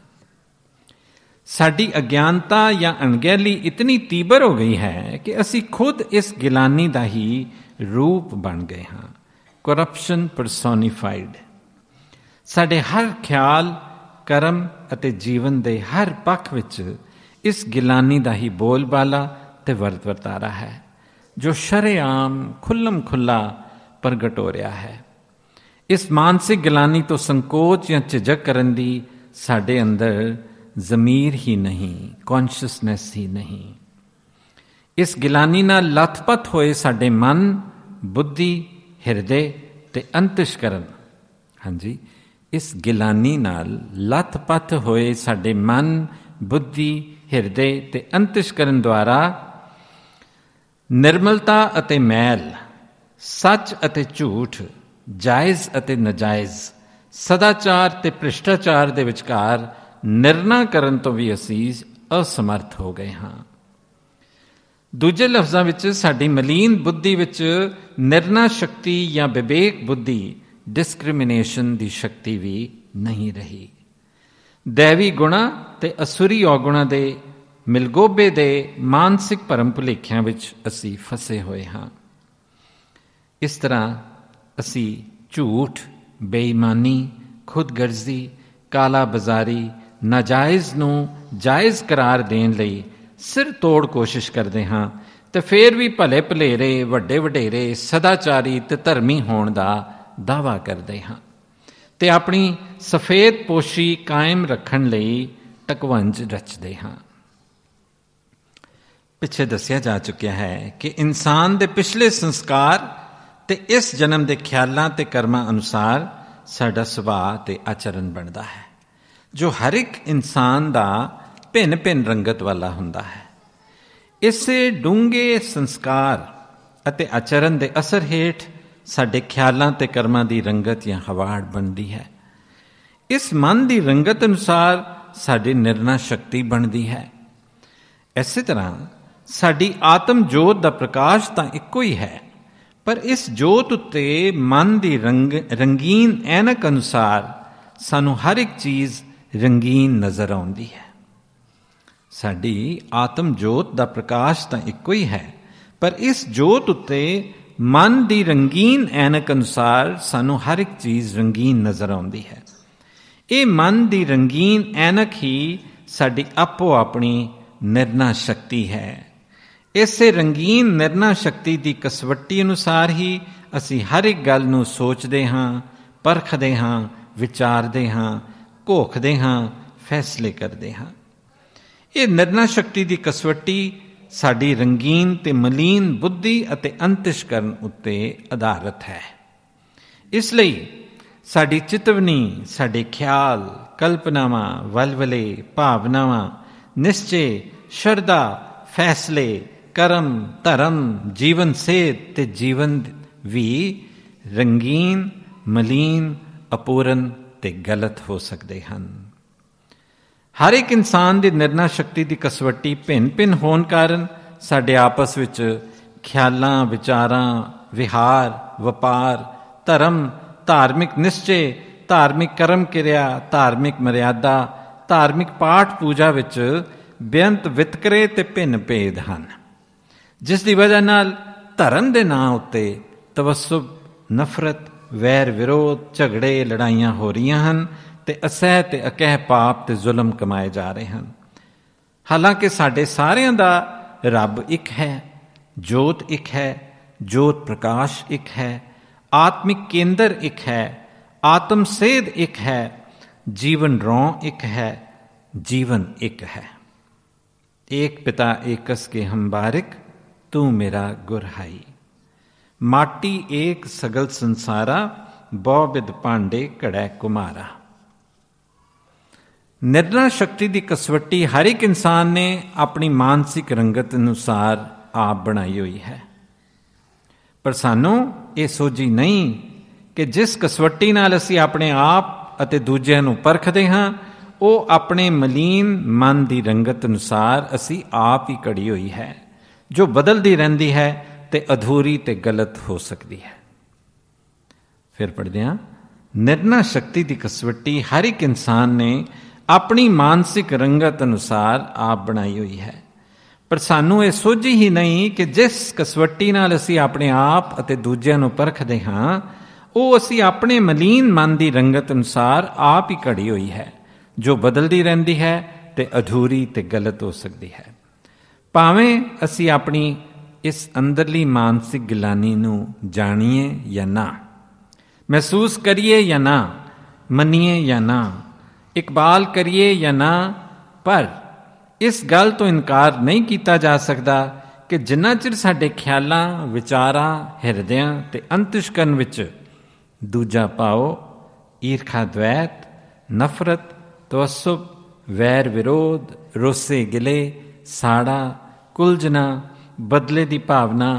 ਸਾਡੀ ਅਗਿਆਨਤਾ ਜਾਂ ਅਣਗਹਿਲੀ ਇਤਨੀ ਤੀਬਰ ਹੋ ਗਈ ਹੈ ਕਿ ਅਸੀਂ ਖੁਦ ਇਸ ਗਿਲਾਨੀ ਦਾ ਹੀ ਰੂਪ ਬਣ ਗਏ ਹਾਂ, ਕਰਪਸ਼ਨ ਪਰਸੋਨੀਫਾਈਡ। ਸਾਡੇ ਹਰ ਖਿਆਲ, ਕਰਮ ਅਤੇ ਜੀਵਨ ਦੇ ਹਰ ਪੱਖ ਵਿੱਚ ਇਸ ਗਿਲਾਨੀ ਦਾ ਹੀ ਬੋਲਬਾਲਾ ਅਤੇ ਵਰਤ ਵਰਤਾਰਾ ਹੈ, ਜੋ ਸ਼ਰੇਆਮ ਖੁੱਲ੍ਹਮ ਖੁੱਲ੍ਹਾ ਪ੍ਰਗਟ ਹੋ ਰਿਹਾ ਹੈ। ਇਸ ਮਾਨਸਿਕ ਗਿਲਾਨੀ ਤੋਂ ਸੰਕੋਚ ਜਾਂ ਝਿਜਕ ਕਰਨ ਦੀ ਸਾਡੇ ਅੰਦਰ ਜ਼ਮੀਰ ਹੀ ਨਹੀਂ, ਕੌਨਸ਼ੀਅਸਨੈਸ ਹੀ ਨਹੀਂ। ਇਸ ਗਿਲਾਨੀ ਨਾਲ ਲੱਥਪੱਥ ਹੋਏ ਸਾਡੇ ਮਨ, ਬੁੱਧੀ, ਹਿਰਦੇ ਅਤੇ ਅੰਤਿਸ਼ਕਰਨ, ਹਾਂਜੀ, ਇਸ ਗਿਲਾਨੀ ਨਾਲ ਲੱਥਪੱਥ ਹੋਏ ਸਾਡੇ ਮਨ, ਬੁੱਧੀ, ਹਿਰਦੇ ਅਤੇ ਅੰਤਿਸ਼ਕਰਨ ਦੁਆਰਾ ਨਿਰਮਲਤਾ ਅਤੇ ਮੈਲ ਸੱਚ ਅਤੇ ਝੂਠ, ਜਾਇਜ਼ ਅਤੇ ਨਜਾਇਜ਼, ਸਦਾਚਾਰ ਤੇ ਭ੍ਰਿਸ਼ਟਾਚਾਰ ਦੇ ਵਿਚਕਾਰ ਨਿਰਣਾ ਕਰਨ ਤੋਂ ਵੀ ਅਸੀਂ ਅਸਮਰਥ ਹੋ ਗਏ ਹਾਂ। ਦੂਜੇ ਲਫ਼ਜ਼ਾਂ ਵਿੱਚ ਸਾਡੀ ਮਲੀਨ ਬੁੱਧੀ ਵਿੱਚ ਨਿਰਣਾ ਸ਼ਕਤੀ ਜਾਂ ਵਿਵੇਕ ਬੁੱਧੀ, ਡਿਸਕ੍ਰਿਮੀਨੇਸ਼ਨ ਦੀ ਸ਼ਕਤੀ ਵੀ ਨਹੀਂ ਰਹੀ। ਦੈਵੀ ਗੁਣਾ ਤੇ ਅਸੁਰੀ ਔਗੁਣਾ ਦੇ ਮਿਲਗੋਬੇ ਦੇ ਮਾਨਸਿਕ ਭਰਮ ਭੁਲੇਖਿਆਂ ਵਿੱਚ ਅਸੀਂ ਫਸੇ ਹੋਏ ਹਾਂ। ਇਸ ਤਰ੍ਹਾਂ ਅਸੀਂ ਝੂਠ, ਬੇਈਮਾਨੀ, ਖੁਦਗਰਜ਼ੀ, ਕਾਲਾ ਬਾਜ਼ਾਰੀ, ਨਾਜਾਇਜ਼ ਨੂੰ ਜਾਇਜ਼ ਕਰਾਰ ਦੇਣ ਲਈ ਸਿਰ ਤੋੜ ਕੋਸ਼ਿਸ਼ ਕਰਦੇ ਹਾਂ ਤੇ ਫਿਰ ਵੀ ਭਲੇ ਭਲੇਰੇ, ਵੱਡੇ ਵਡੇਰੇ, ਸਦਾਚਾਰੀ ਤੇ ਧਰਮੀ ਹੋਣ ਦਾ ਦਾਅਵਾ ਕਰਦੇ ਹਾਂ ਤੇ ਆਪਣੀ ਸਫੇਦ ਪੋਸ਼ੀ ਕਾਇਮ ਰੱਖਣ ਲਈ ਟਕਵੰਜ ਰਚਦੇ ਹਾਂ। ਪਿੱਛੇ ਦੱਸਿਆ ਜਾ ਚੁੱਕਿਆ ਹੈ ਕਿ ਇਨਸਾਨ ਦੇ ਪਿਛਲੇ ਸੰਸਕਾਰ ਤੇ ਇਸ ਜਨਮ ਦੇ ਖਿਆਲਾਂ ਤੇ ਕਰਮਾਂ ਅਨੁਸਾਰ ਸਾਡਾ ਸੁਭਾਅ ਤੇ ਆਚਰਨ ਬਣਦਾ ਹੈ, ਜੋ ਹਰ ਇੱਕ ਇਨਸਾਨ ਦਾ ਭਿੰਨ ਭਿੰਨ ਰੰਗਤ ਵਾਲਾ ਹੁੰਦਾ ਹੈ। ਇਸੇ ਡੂੰਘੇ ਸੰਸਕਾਰ ਅਤੇ ਆਚਰਨ ਦੇ ਅਸਰ ਹੇਠ ਸਾਡੇ ਖਿਆਲਾਂ ਤੇ ਕਰਮਾਂ ਦੀ ਰੰਗਤ ਜਾਂ ਹਵਾੜ ਬਣਦੀ ਹੈ। ਇਸ ਮਨ ਦੀ ਰੰਗਤ ਅਨੁਸਾਰ ਸਾਡੀ ਨਿਰਣਾ ਸ਼ਕਤੀ ਬਣਦੀ ਹੈ। ਇਸੇ ਤਰ੍ਹਾਂ ਸਾਡੀ ਆਤਮ ਜੋਤ ਦਾ ਪ੍ਰਕਾਸ਼ ਤਾਂ ਇੱਕੋ ਹੀ ਹੈ, ਪਰ ਇਸ ਜੋਤ ਉੱਤੇ ਮਨ ਦੀ ਰੰਗ ਰੰਗੀਨ ਐਨਕ ਅਨੁਸਾਰ ਸਾਨੂੰ ਹਰ ਇੱਕ ਚੀਜ਼ ਰੰਗੀਨ ਨਜ਼ਰ ਆਉਂਦੀ ਹੈ। ਸਾਡੀ ਆਤਮ ਜੋਤ ਦਾ ਪ੍ਰਕਾਸ਼ ਤਾਂ ਇੱਕੋ ਹੀ ਹੈ, ਪਰ ਇਸ ਜੋਤ ਉੱਤੇ ਮਨ ਦੀ ਰੰਗੀਨ ਐਨਕ ਅਨੁਸਾਰ ਸਾਨੂੰ ਹਰ ਇੱਕ ਚੀਜ਼ ਰੰਗੀਨ ਨਜ਼ਰ ਆਉਂਦੀ ਹੈ। ਇਹ ਮਨ ਦੀ ਰੰਗੀਨ ਐਨਕ ਹੀ ਸਾਡੀ ਆਪੋ ਆਪਣੀ ਨਿਰਣਾ ਸ਼ਕਤੀ ਹੈ। ਇਸੇ ਰੰਗੀਨ ਨਿਰਣਾ ਸ਼ਕਤੀ ਦੀ ਕਸਵੱਟੀ ਅਨੁਸਾਰ ਹੀ ਅਸੀਂ ਹਰ ਇੱਕ ਗੱਲ ਨੂੰ ਸੋਚਦੇ ਹਾਂ, ਪਰਖਦੇ ਹਾਂ, ਵਿਚਾਰਦੇ ਹਾਂ, ਘੋਖਦੇ ਹਾਂ, ਫੈਸਲੇ ਕਰਦੇ ਹਾਂ। ਇਹ ਨਿਰਣਾ ਸ਼ਕਤੀ ਦੀ ਕਸਵੱਟੀ ਸਾਡੀ ਰੰਗੀਨ ਤੇ ਮਲੀਨ ਬੁੱਧੀ ਅਤੇ ਅੰਤਿਸ਼ਕਰਨ ਉੱਤੇ ਆਧਾਰਿਤ ਹੈ। ਇਸ ਲਈ ਸਾਡੀ ਚਿਤਵਨੀ, ਸਾਡੇ ਖਿਆਲ, ਕਲਪਨਾਵਾਂ, ਵਲਵਲੇ, ਭਾਵਨਾਵਾਂ, ਨਿਸ਼ਚੇ, ਸ਼ਰਧਾ, ਫੈਸਲੇ, ਕਰਮ, ਧਰਮ, ਜੀਵਨ ਸੇਧ ਤੇ ਜੀਵਨ ਵੀ ਰੰਗੀਨ, ਮਲੀਨ, ਅਪੂਰਨ ਤੇ ਗਲਤ ਹੋ ਸਕਦੇ ਹਨ। ਹਰ ਇੱਕ ਇਨਸਾਨ ਦੀ ਨਿਰਣਾ ਸ਼ਕਤੀ ਦੀ ਕਸਵੱਟੀ ਭਿੰਨ ਭਿੰਨ ਹੋਣ ਕਾਰਨ ਸਾਡੇ ਆਪਸ ਵਿੱਚ ਖਿਆਲਾਂ, ਵਿਚਾਰਾਂ, ਵਿਹਾਰ, ਵਪਾਰ, ਧਰਮ, ਧਾਰਮਿਕ ਨਿਸ਼ਚੇ, ਧਾਰਮਿਕ ਕਰਮ ਕਿਰਿਆ, ਧਾਰਮਿਕ ਮਰਿਆਦਾ, ਧਾਰਮਿਕ ਪਾਠ ਪੂਜਾ ਵਿੱਚ ਬੇਅੰਤ ਵਿਤਕਰੇ ਤੇ ਭਿੰਨ ਭੇਦ ਹਨ, ਜਿਸ ਦੀ ਵਜ੍ਹਾ ਨਾਲ ਧਰਮ ਦੇ ਨਾਂ ਉੱਤੇ ਤਵੱਸੁਬ, ਨਫ਼ਰਤ, ਵੈਰ ਵਿਰੋਧ, ਝਗੜੇ, ਲੜਾਈਆਂ ਹੋ ਰਹੀਆਂ ਹਨ ਤੇ ਅਸਹਿ ਤੇ ਅਕਹਿ ਪਾਪ ਤੇ ਜ਼ੁਲਮ ਕਮਾਏ ਜਾ ਰਹੇ ਹਨ। ਹਾਲਾਂਕਿ ਸਾਡੇ ਸਾਰਿਆਂ ਦਾ ਰੱਬ ਇੱਕ ਹੈ, ਜੋਤ ਇੱਕ ਹੈ, ਜੋਤ ਪ੍ਰਕਾਸ਼ ਇੱਕ ਹੈ, ਆਤਮਿਕ ਕੇਂਦਰ ਇੱਕ ਹੈ, ਆਤਮ ਸੇਧ ਇੱਕ ਹੈ, ਜੀਵਨ ਰੌਂ ਇੱਕ ਹੈ, ਜੀਵਨ ਇੱਕ ਹੈ। ਏਕ ਪਿਤਾ ਏਕਸ ਕੇ ਹਮ ਬਾਰਿਕ, ਤੂੰ ਮੇਰਾ ਗੁਰ ਹਾਈ। ਮਾਟੀ ਏਕ ਸਗਲ ਸੰਸਾਰਾ, ਬਹੁ ਬਿਧ ਭਾਂਡੇ ਘੜੈ ਕੁਮਾਰਾ। ਨਿਰਣਾ ਸ਼ਕਤੀ ਦੀ ਕਸਵੱਟੀ ਹਰ ਇੱਕ ਇਨਸਾਨ ਨੇ ਆਪਣੀ ਮਾਨਸਿਕ ਰੰਗਤ ਅਨੁਸਾਰ ਆਪ ਬਣਾਈ ਹੋਈ ਹੈ, ਪਰ ਸਾਨੂੰ ਇਹ ਸੋਝੀ ਨਹੀਂ ਕਿ ਜਿਸ ਕਸਵੱਟੀ ਨਾਲ ਅਸੀਂ ਆਪਣੇ ਆਪ ਅਤੇ ਦੂਜਿਆਂ ਨੂੰ ਪਰਖਦੇ ਹਾਂ, ਉਹ ਆਪਣੇ ਮਲੀਨ ਮਨ ਦੀ ਰੰਗਤ ਅਨੁਸਾਰ ਅਸੀਂ ਆਪ ਹੀ ਘੜੀ ਹੋਈ ਹੈ, ਜੋ ਬਦਲਦੀ ਰਹਿੰਦੀ ਹੈ ਤੇ ਅਧੂਰੀ ਤੇ ਗਲਤ ਹੋ ਸਕਦੀ ਹੈ। ਫਿਰ ਪੜ੍ਹਦੇ ਹਾਂ, ਨਿਰਣਾ ਸ਼ਕਤੀ ਦੀ ਕਸਵੱਟੀ ਹਰ ਇੱਕ ਇਨਸਾਨ ਨੇ ਆਪਣੀ ਮਾਨਸਿਕ ਰੰਗਤ ਅਨੁਸਾਰ ਆਪ ਬਣਾਈ ਹੋਈ ਹੈ, ਪਰ ਸਾਨੂੰ ਇਹ ਸੋਝੀ ਹੀ ਨਹੀਂ ਕਿ ਜਿਸ ਕਸਵੱਟੀ ਨਾਲ ਅਸੀਂ ਆਪਣੇ ਆਪ ਅਤੇ ਦੂਜਿਆਂ ਨੂੰ ਪਰਖਦੇ ਹਾਂ, ਉਹ ਅਸੀਂ ਆਪਣੇ ਮਲੀਨ ਮਨ ਦੀ ਰੰਗਤ ਅਨੁਸਾਰ ਆਪ ਹੀ ਘੜੀ ਹੋਈ ਹੈ, ਜੋ ਬਦਲਦੀ ਰਹਿੰਦੀ ਹੈ ਤੇ ਅਧੂਰੀ ਤੇ ਗਲਤ ਹੋ ਸਕਦੀ ਹੈ। ਭਾਵੇਂ ਅਸੀਂ ਆਪਣੀ ਇਸ ਅੰਦਰਲੀ ਮਾਨਸਿਕ ਗਿਲਾਨੀ ਨੂੰ ਜਾਣੀਏ ਜਾਂ ਨਾ, ਮਹਿਸੂਸ ਕਰੀਏ ਜਾਂ ਨਾ, ਮੰਨੀਏ ਜਾਂ ਨਾ, ਇਕਬਾਲ ਕਰੀਏ ਜਾਂ ਨਾ, ਪਰ ਇਸ ਗੱਲ ਤੋਂ ਇਨਕਾਰ ਨਹੀਂ ਕੀਤਾ ਜਾ ਸਕਦਾ ਕਿ ਜਿੰਨਾ ਚਿਰ ਸਾਡੇ ਖਿਆਲਾਂ, ਵਿਚਾਰਾਂ, ਹਿਰਦਿਆਂ ਤੇ ਅੰਤਿਸ਼ਕਰਨ ਵਿੱਚ ਦੂਜਾ ਭਾਵ, ਈਰਖਾ, ਦਵੈਤ, ਨਫ਼ਰਤ, ਤਵੱਸੁਬ, ਵੈਰ ਵਿਰੋਧ, ਰੋਸੇ ਗਿਲੇ, ਸਾੜਾ, ਕੁਲਝਣਾ, ਬਦਲੇ ਦੀ ਭਾਵਨਾ,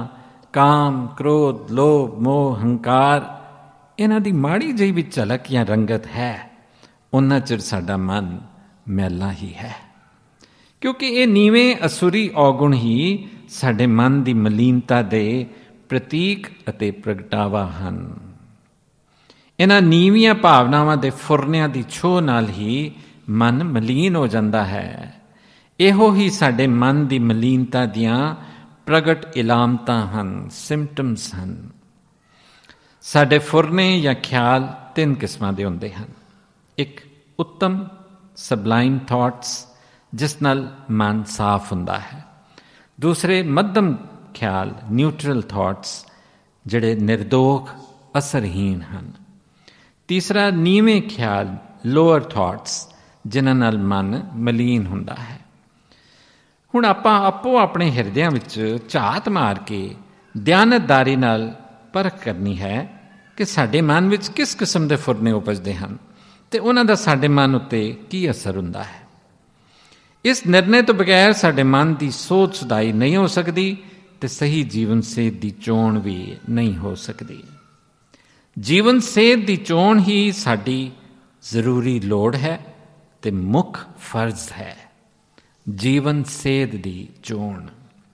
ਕਾਮ, ਕ੍ਰੋਧ, ਲੋਭ, ਮੋਹ, ਹੰਕਾਰ, ਇਹਨਾਂ ਦੀ ਮਾੜੀ ਜਿਹੀ ਵੀ ਝਲਕ ਜਾਂ ਰੰਗਤ ਹੈ, ਉਹਨਾਂ ਚਿਰ ਸਾਡਾ ਮਨ ਮੈਲਾ ਹੀ ਹੈ, ਕਿਉਂਕਿ ਇਹ ਨੀਵੇਂ ਅਸੁਰੀ ਔਗੁਣ ਹੀ ਸਾਡੇ ਮਨ ਦੀ ਮਲੀਨਤਾ ਦੇ ਪ੍ਰਤੀਕ ਅਤੇ ਪ੍ਰਗਟਾਵਾ ਹਨ। ਇਹਨਾਂ ਨੀਵੀਆਂ ਭਾਵਨਾਵਾਂ ਦੇ ਫੁਰਨਿਆਂ ਦੀ ਛੋਹ ਨਾਲ ਹੀ ਮਨ ਮਲੀਨ ਹੋ ਜਾਂਦਾ ਹੈ। ਇਹੋ ਹੀ ਸਾਡੇ ਮਨ ਦੀ ਮਲੀਨਤਾ ਦੀਆਂ ਪ੍ਰਗਟ ਇਲਾਮਤਾਂ ਹਨ, ਸਿੰਪਟਮਸ ਹਨ। ਸਾਡੇ ਫੁਰਨੇ ਜਾਂ ਖਿਆਲ ਤਿੰਨ ਕਿਸਮਾਂ ਦੇ ਹੁੰਦੇ ਹਨ। ਇੱਕ ਉੱਤਮ ਸਬਲਾਈਮ ਥਾਟਸ, ਜਿਸ ਨਾਲ ਮਨ ਸਾਫ਼ ਹੁੰਦਾ ਹੈ। ਦੂਸਰੇ ਮੱਧਮ ਖਿਆਲ, ਨਿਊਟਰਲ ਥਾਟਸ, ਜਿਹੜੇ ਨਿਰਦੋਖ, ਅਸਰਹੀਣ ਹਨ। ਤੀਸਰਾ ਨੀਵੇਂ ਖਿਆਲ, ਲੋਅਰ ਥਾਟਸ, ਜਿਨ੍ਹਾਂ ਨਾਲ ਮਨ ਮਲੀਨ ਹੁੰਦਾ ਹੈ। ਹੁਣ ਆਪਾਂ ਆਪੋ ਆਪਣੇ ਹਿਰਦਿਆਂ ਵਿੱਚ ਝਾਤ ਮਾਰ ਕੇ ਦਿਆਨਤਦਾਰੀ ਨਾਲ ਪਰਖ ਕਰਨੀ ਹੈ ਕਿ ਸਾਡੇ ਮਨ ਵਿੱਚ ਕਿਸ ਕਿਸਮ ਦੇ ਫੁਰਨੇ ਉਪਜਦੇ ਹਨ ਅਤੇ ਉਹਨਾਂ ਦਾ ਸਾਡੇ ਮਨ ਉੱਤੇ ਕੀ ਅਸਰ ਹੁੰਦਾ ਹੈ। ਇਸ ਨਿਰਣੇ ਤੋਂ ਬਗੈਰ ਸਾਡੇ ਮਨ ਦੀ ਸੋਚ ਸੁਧਾਈ ਨਹੀਂ ਹੋ ਸਕਦੀ ਅਤੇ ਸਹੀ ਜੀਵਨ ਸੇਧ ਦੀ ਚੋਣ ਵੀ ਨਹੀਂ ਹੋ ਸਕਦੀ। ਜੀਵਨ ਸੇਧ ਦੀ ਚੋਣ ਹੀ ਸਾਡੀ ਜ਼ਰੂਰੀ ਲੋੜ ਹੈ ਅਤੇ ਮੁੱਖ ਫਰਜ਼ ਹੈ। जीवन सेध दी चोण।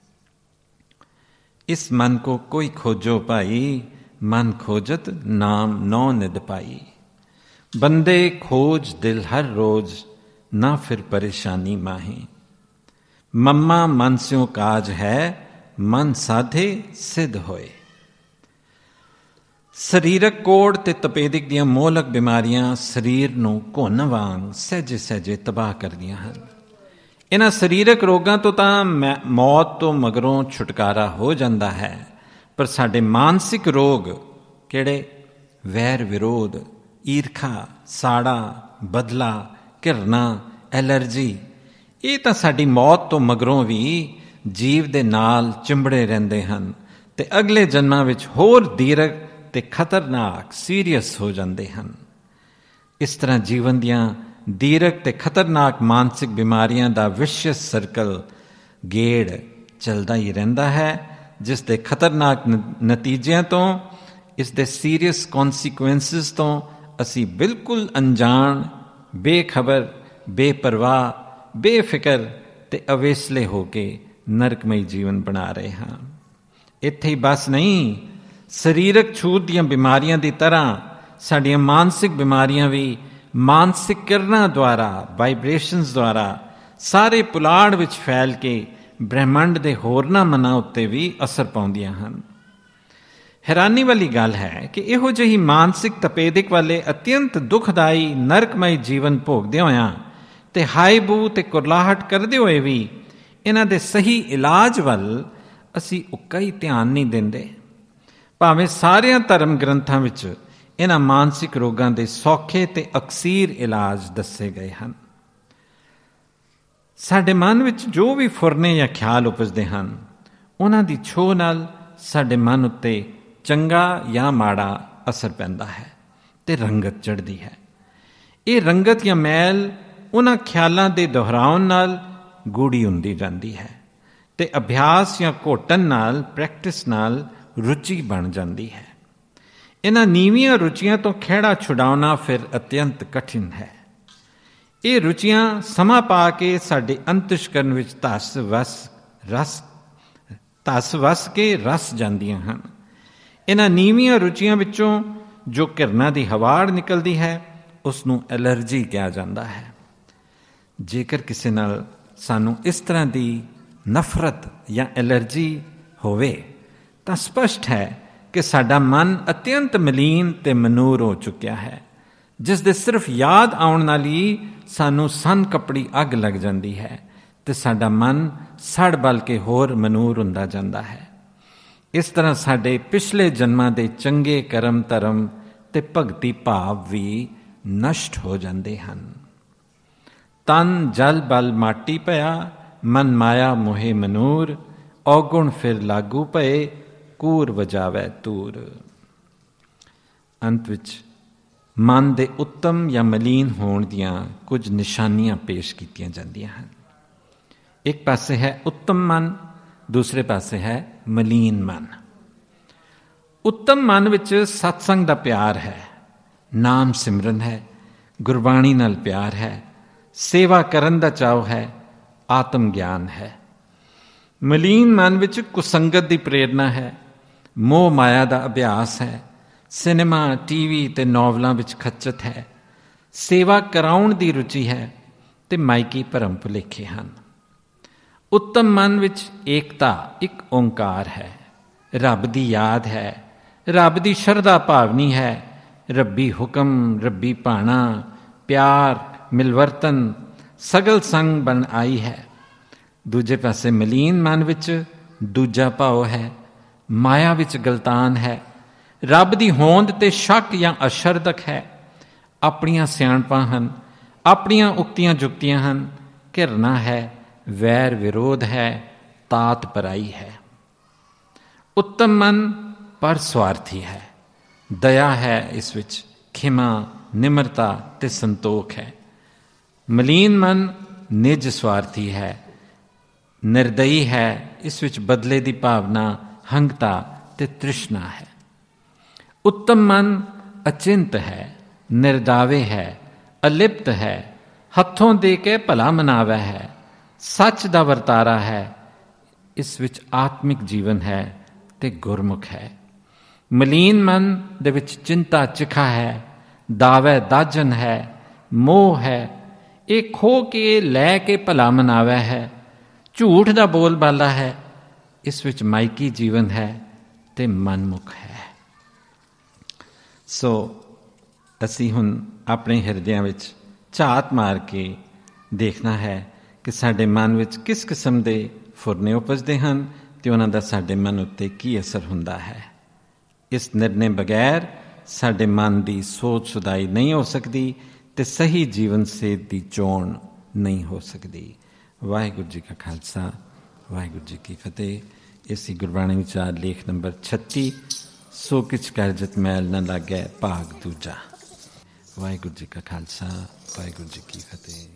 इस मन को कोई खोजो पाई, मन खोजत नाम नौ निद पाई। बंदे खोज दिल हर रोज, ना फिर परेशानी माही। मम्मा मन स्यों काज है, मन साधे सिद्ध होए। ਸਰੀਰਕ ਕੋੜ ਤੇ ਤਪੇਦਿਕ ਦੀਆਂ ਮੋਹਲਕ ਬਿਮਾਰੀਆਂ ਸਰੀਰ ਨੂੰ ਘੁਣ ਵਾਂਗ ਸਹਿਜੇ ਸਹਿਜੇ ਤਬਾਹ ਕਰਦੀਆਂ ਹਨ। ਇਹਨਾਂ ਸਰੀਰਕ ਰੋਗਾਂ ਤੋਂ ਤਾਂ ਮੌਤ ਤੋਂ ਮਗਰੋਂ ਛੁਟਕਾਰਾ ਹੋ ਜਾਂਦਾ ਹੈ, ਪਰ ਸਾਡੇ ਮਾਨਸਿਕ ਰੋਗ ਕਿਹੜੇ? ਵੈਰ ਵਿਰੋਧ, ਈਰਖਾ, ਸਾੜਾ, ਬਦਲਾ, ਘਿਰਨਾ, ਐਲਰਜੀ, ਇਹ ਤਾਂ ਸਾਡੀ ਮੌਤ ਤੋਂ ਮਗਰੋਂ ਵੀ ਜੀਵ ਦੇ ਨਾਲ ਚਿੰਬੜੇ ਰਹਿੰਦੇ ਹਨ ਅਤੇ ਅਗਲੇ ਜਨਮਾਂ ਵਿੱਚ ਹੋਰ ਦੀਰਘ ਅਤੇ ਖਤਰਨਾਕ ਸੀਰੀਅਸ ਹੋ ਜਾਂਦੇ ਹਨ। ਇਸ ਤਰ੍ਹਾਂ ਜੀਵਨ ਦੀਆਂ ਦੀਰਘ ਅਤੇ ਖਤਰਨਾਕ ਮਾਨਸਿਕ ਬਿਮਾਰੀਆਂ ਦਾ ਵਿਸ਼ਵ ਸਰਕਲ ਗੇੜ ਚੱਲਦਾ ਹੀ ਰਹਿੰਦਾ ਹੈ, ਜਿਸ ਦੇ ਖਤਰਨਾਕ ਨਤੀਜਿਆਂ ਤੋਂ, ਇਸ ਦੇ ਸੀਰੀਅਸ ਕੌਨਸੀਕੁਐਂਸਿਸ ਤੋਂ ਅਸੀਂ ਬਿਲਕੁਲ ਅਣਜਾਣ, ਬੇਖਬਰ, ਬੇਪਰਵਾਹ, ਬੇਫਿਕਰ ਅਤੇ ਅਵੇਸਲੇ ਹੋ ਕੇ ਨਰਕਮਈ ਜੀਵਨ ਬਣਾ ਰਹੇ ਹਾਂ। ਇੱਥੇ ਹੀ ਬਸ ਨਹੀਂ, ਸਰੀਰਕ ਛੂਤ ਦੀਆਂ ਬਿਮਾਰੀਆਂ ਦੀ ਤਰ੍ਹਾਂ ਸਾਡੀਆਂ ਮਾਨਸਿਕ ਬਿਮਾਰੀਆਂ ਵੀ ਮਾਨਸਿਕ ਕਿਰਨਾਂ ਦੁਆਰਾ, ਵਾਈਬ੍ਰੇਸ਼ਨਸ ਦੁਆਰਾ ਸਾਰੇ ਪੁਲਾੜ ਵਿੱਚ ਫੈਲ ਕੇ ਬ੍ਰਹਿਮੰਡ ਦੇ ਹੋਰਨਾਂ ਮਨਾਂ ਉੱਤੇ ਵੀ ਅਸਰ ਪਾਉਂਦੀਆਂ ਹਨ। ਹੈਰਾਨੀ ਵਾਲੀ ਗੱਲ ਹੈ ਕਿ ਇਹੋ ਜਿਹੀ ਮਾਨਸਿਕ ਤਪੇਦਿਕ ਵਾਲੇ ਅਤਿਅੰਤ ਦੁਖਦਾਈ ਨਰਕਮਈ ਜੀਵਨ ਭੋਗਦੇ ਹੋਇਆਂ ਅਤੇ ਹਾਈ ਬੂ ਅਤੇ ਕੁਰਲਾਹਟ ਕਰਦੇ ਹੋਏ ਵੀ ਇਹਨਾਂ ਦੇ ਸਹੀ ਇਲਾਜ ਵੱਲ ਅਸੀਂ ਉੱਕਾ ਹੀ ਧਿਆਨ ਨਹੀਂ ਦਿੰਦੇ। ਭਾਵੇਂ ਸਾਰਿਆਂ ਧਰਮ ਗ੍ਰੰਥਾਂ ਵਿੱਚ ਇਹਨਾਂ ਮਾਨਸਿਕ ਰੋਗਾਂ ਦੇ ਸੌਖੇ ਅਤੇ ਅਕਸੀਰ ਇਲਾਜ ਦੱਸੇ ਗਏ ਹਨ। ਸਾਡੇ ਮਨ ਵਿੱਚ ਜੋ ਵੀ ਫੁਰਨੇ ਜਾਂ ਖਿਆਲ ਉਪਜਦੇ ਹਨ, ਉਹਨਾਂ ਦੀ ਛੋਹ ਨਾਲ ਸਾਡੇ ਮਨ ਉੱਤੇ ਚੰਗਾ ਜਾਂ ਮਾੜਾ ਅਸਰ ਪੈਂਦਾ ਹੈ ਅਤੇ ਰੰਗਤ ਚੜ੍ਹਦੀ ਹੈ। ਇਹ ਰੰਗਤ ਜਾਂ ਮੈਲ ਉਹਨਾਂ ਖਿਆਲਾਂ ਦੇ ਦੁਹਰਾਉਣ ਨਾਲ ਗੂੜੀ ਹੁੰਦੀ ਜਾਂਦੀ ਹੈ ਅਤੇ ਅਭਿਆਸ ਜਾਂ ਘੋਟਣ ਨਾਲ, ਪ੍ਰੈਕਟਿਸ ਨਾਲ ਰੁਚੀ ਬਣ ਜਾਂਦੀ ਹੈ। ਇਹਨਾਂ ਨੀਵੀਆਂ ਰੁਚੀਆਂ ਤੋਂ ਖਹਿੜਾ ਛੁਡਾਉਣਾ ਫਿਰ ਅਤਿਅੰਤ ਕਠਿਨ ਹੈ। ਇਹ ਰੁਚੀਆਂ ਸਮਾਂ ਪਾ ਕੇ ਸਾਡੇ ਅੰਤਸ਼ਕਰਨ ਵਿੱਚ ਧਸ ਵਸ ਰਸ ਧਸ ਵਸ ਕੇ ਰਸ ਜਾਂਦੀਆਂ ਹਨ। ਇਹਨਾਂ ਨੀਵੀਆਂ ਰੁਚੀਆਂ ਵਿੱਚੋਂ ਜੋ ਘਿਰਨਾ ਦੀ ਹਵਾੜ ਨਿਕਲਦੀ ਹੈ, ਉਸ ਨੂੰ ਐਲਰਜੀ ਕਿਹਾ ਜਾਂਦਾ ਹੈ। ਜੇਕਰ ਕਿਸੇ ਨਾਲ ਸਾਨੂੰ ਇਸ ਤਰ੍ਹਾਂ ਦੀ ਨਫ਼ਰਤ ਜਾਂ ਐਲਰਜੀ ਹੋਵੇ ਤਾਂ ਸਪਸ਼ਟ ਹੈ ਕਿ ਸਾਡਾ ਮਨ ਅਤਿਅੰਤ ਮਲੀਨ ਅਤੇ ਮਨੂਰ ਹੋ ਚੁੱਕਿਆ ਹੈ, ਜਿਸ ਦੇ ਸਿਰਫ ਯਾਦ ਆਉਣ ਨਾਲ ਹੀ ਸਾਨੂੰ ਸੰਨ ਕੱਪੜੀ ਅੱਗ ਲੱਗ ਜਾਂਦੀ ਹੈ ਅਤੇ ਸਾਡਾ ਮਨ ਸੜ ਬਲ ਕੇ ਹੋਰ ਮਨੂਰ ਹੁੰਦਾ ਜਾਂਦਾ ਹੈ। ਇਸ ਤਰ੍ਹਾਂ ਸਾਡੇ ਪਿਛਲੇ ਜਨਮਾਂ ਦੇ ਚੰਗੇ ਕਰਮ ਧਰਮ ਅਤੇ ਭਗਤੀ ਭਾਵ ਵੀ ਨਸ਼ਟ ਹੋ ਜਾਂਦੇ ਹਨ। ਤਨ ਜਲ ਬਲ ਮਾਟੀ ਭਇਆ, ਮਨ ਮਾਇਆ ਮੋਹੇ ਮਨੂਰ, ਔਗੁਣ ਫਿਰ ਲਾਗੂ ਪਏ, ਕੂਰ ਵਜਾਵੈ ਤੂਰ। ਅੰਤ ਵਿੱਚ ਮਨ ਦੇ ਉੱਤਮ ਜਾਂ ਮਲੀਨ ਹੋਣ ਦੀਆਂ ਕੁਝ ਨਿਸ਼ਾਨੀਆਂ ਪੇਸ਼ ਕੀਤੀਆਂ ਜਾਂਦੀਆਂ ਹਨ। ਇੱਕ ਪਾਸੇ ਹੈ ਉੱਤਮ ਮਨ, ਦੂਸਰੇ ਪਾਸੇ ਹੈ ਮਲੀਨ ਮਨ। ਉੱਤਮ ਮਨ ਵਿੱਚ ਸਤਸੰਗ ਦਾ ਪਿਆਰ ਹੈ, ਨਾਮ ਸਿਮਰਨ ਹੈ, ਗੁਰਬਾਣੀ ਨਾਲ ਪਿਆਰ ਹੈ, ਸੇਵਾ ਕਰਨ ਦਾ ਚਾਅ ਹੈ, ਆਤਮ ਗਿਆਨ ਹੈ। ਮਲੀਨ ਮਨ ਵਿੱਚ ਕੁਸੰਗਤ ਦੀ ਪ੍ਰੇਰਨਾ ਹੈ, ਮੋਹ ਮਾਇਆ ਦਾ ਅਭਿਆਸ ਹੈ, ਸਿਨੇਮਾ, ਟੀਵੀ ਤੇ ਨੋਵਲਾਂ ਵਿੱਚ ਖੱਚਤ ਹੈ, ਸੇਵਾ ਕਰਾਉਣ ਦੀ ਰੁਚੀ ਹੈ ਤੇ ਮਾਇਕੀ ਭਰਮ ਭੁਲੇਖੇ ਹਨ। ਉੱਤਮ ਮਨ ਵਿੱਚ ਏਕਤਾ, ਇੱਕ ਓਂਕਾਰ ਹੈ, ਰੱਬ ਦੀ ਯਾਦ ਹੈ, ਰੱਬ ਦੀ ਸ਼ਰਧਾ ਭਾਵਨੀ ਹੈ, ਰੱਬੀ ਹੁਕਮ, ਰੱਬੀ ਭਾਣਾ, ਪਿਆਰ, ਮਿਲਵਰਤਨ, ਸਗਲ ਸੰਗ ਬਣ ਆਈ ਹੈ। ਦੂਜੇ ਪਾਸੇ ਮਲੀਨ ਮਨ ਵਿੱਚ ਦੂਜਾ ਭਾਵ ਹੈ, ਮਾਇਆ ਵਿੱਚ ਗਲਤਾਨ ਹੈ, ਰੱਬ ਦੀ ਹੋਂਦ ਤੇ ਸ਼ੱਕ ਜਾਂ ਅਸ਼ਰਦਕ ਹੈ, ਆਪਣੀਆਂ ਸਿਆਣਪਾਂ ਹਨ, ਆਪਣੀਆਂ ਉਕਤੀਆਂ ਜੁਗਤੀਆਂ ਹਨ, ਘਿਰਣਾ ਹੈ, ਵੈਰ ਵਿਰੋਧ ਹੈ, ਤਾਤ ਪਰਾਈ ਹੈ। ਉੱਤਮ ਮਨ ਪਰ ਸਵਾਰਥੀ ਹੈ, ਦਇਆ ਹੈ ਇਸ ਵਿੱਚ, ਖਿਮਾ, ਨਿਮਰਤਾ ਤੇ ਸੰਤੋਖ ਹੈ। ਮਲੀਨ ਮਨ ਨਿਜ ਸਵਾਰਥੀ ਹੈ, ਨਿਰਦਈ ਹੈ, ਇਸ ਵਿੱਚ ਬਦਲੇ ਦੀ ਭਾਵਨਾ, ਹੰਗਤਾ ਤੇ ਤ੍ਰਿਸ਼ਨਾ ਹੈ। ਉੱਤਮ ਮਨ ਅਚਿੰਤ ਹੈ, ਨਿਰਦਾਵੇ ਹੈ, ਅਲਿਪਤ ਹੈ, ਹੱਥੋਂ ਦੇ ਕੇ ਭਲਾ ਮਨਾਵੇ ਹੈ, ਸੱਚ ਦਾ ਵਰਤਾਰਾ ਹੈ, ਇਸ ਵਿੱਚ ਆਤਮਿਕ ਜੀਵਨ ਹੈ ਤੇ ਗੁਰਮੁਖ ਹੈ। ਮਲੀਨ ਮਨ ਦੇ ਵਿੱਚ ਚਿੰਤਾ ਚਿਖਾ ਹੈ, ਦਾਵੇ ਦਾਜਨ ਹੈ, ਮੋਹ ਹੈ, ਇਹ ਖੋ ਕੇ ਲੈ ਕੇ ਭਲਾ ਮਨਾਵੇ ਹੈ, ਝੂਠ ਦਾ ਬੋਲ ਬਾਲਾ ਹੈ, ਇਸ ਵਿੱਚ ਮਾਇਕੀ ਜੀਵਨ ਹੈ ਤੇ ਮਨਮੁਖ ਹੈ। ਸੋ ਅਸੀਂ ਹੁਣ ਆਪਣੇ ਹਿਰਦਿਆਂ ਵਿੱਚ ਝਾਤ ਮਾਰ ਕੇ ਦੇਖਣਾ ਹੈ ਕਿ ਸਾਡੇ ਮਨ ਵਿੱਚ ਕਿਸ ਕਿਸਮ ਦੇ ਫੁਰਨੇ ਉਪਜਦੇ ਹਨ ਤੇ ਉਹਨਾਂ ਦਾ ਸਾਡੇ ਮਨ ਉੱਤੇ ਕੀ ਅਸਰ ਹੁੰਦਾ ਹੈ। ਇਸ ਨਿਰਣੇ ਬਗੈਰ ਸਾਡੇ ਮਨ ਦੀ ਸੋਚ ਸੁਧਾਈ ਨਹੀਂ ਹੋ ਸਕਦੀ ਤੇ ਸਹੀ ਜੀਵਨ ਸੇਧ ਦੀ ਚੋਣ ਨਹੀਂ ਹੋ ਸਕਦੀ। ਵਾਹਿਗੁਰੂ ਜੀ ਕਾ ਖਾਲਸਾ, ਵਾਹਿਗੁਰੂ ਜੀ ਕੀ ਫਤਿਹ। ਇਸੀ ਗੁਰਬਾਣੀ ਵਿਚਾਰ ਲੇਖ ਨੰਬਰ ਛੱਤੀ, ਸੋ ਕਿਛ ਕਰਜਤ ਮੈਲ ਨਾ ਲਾਗੈ, ਭਾਗ ਦੂਜਾ। ਵਾਹਿਗੁਰੂ ਜੀ ਕਾ ਖਾਲਸਾ, ਵਾਹਿਗੁਰੂ ਜੀ ਕੀ ਫਤਿਹ।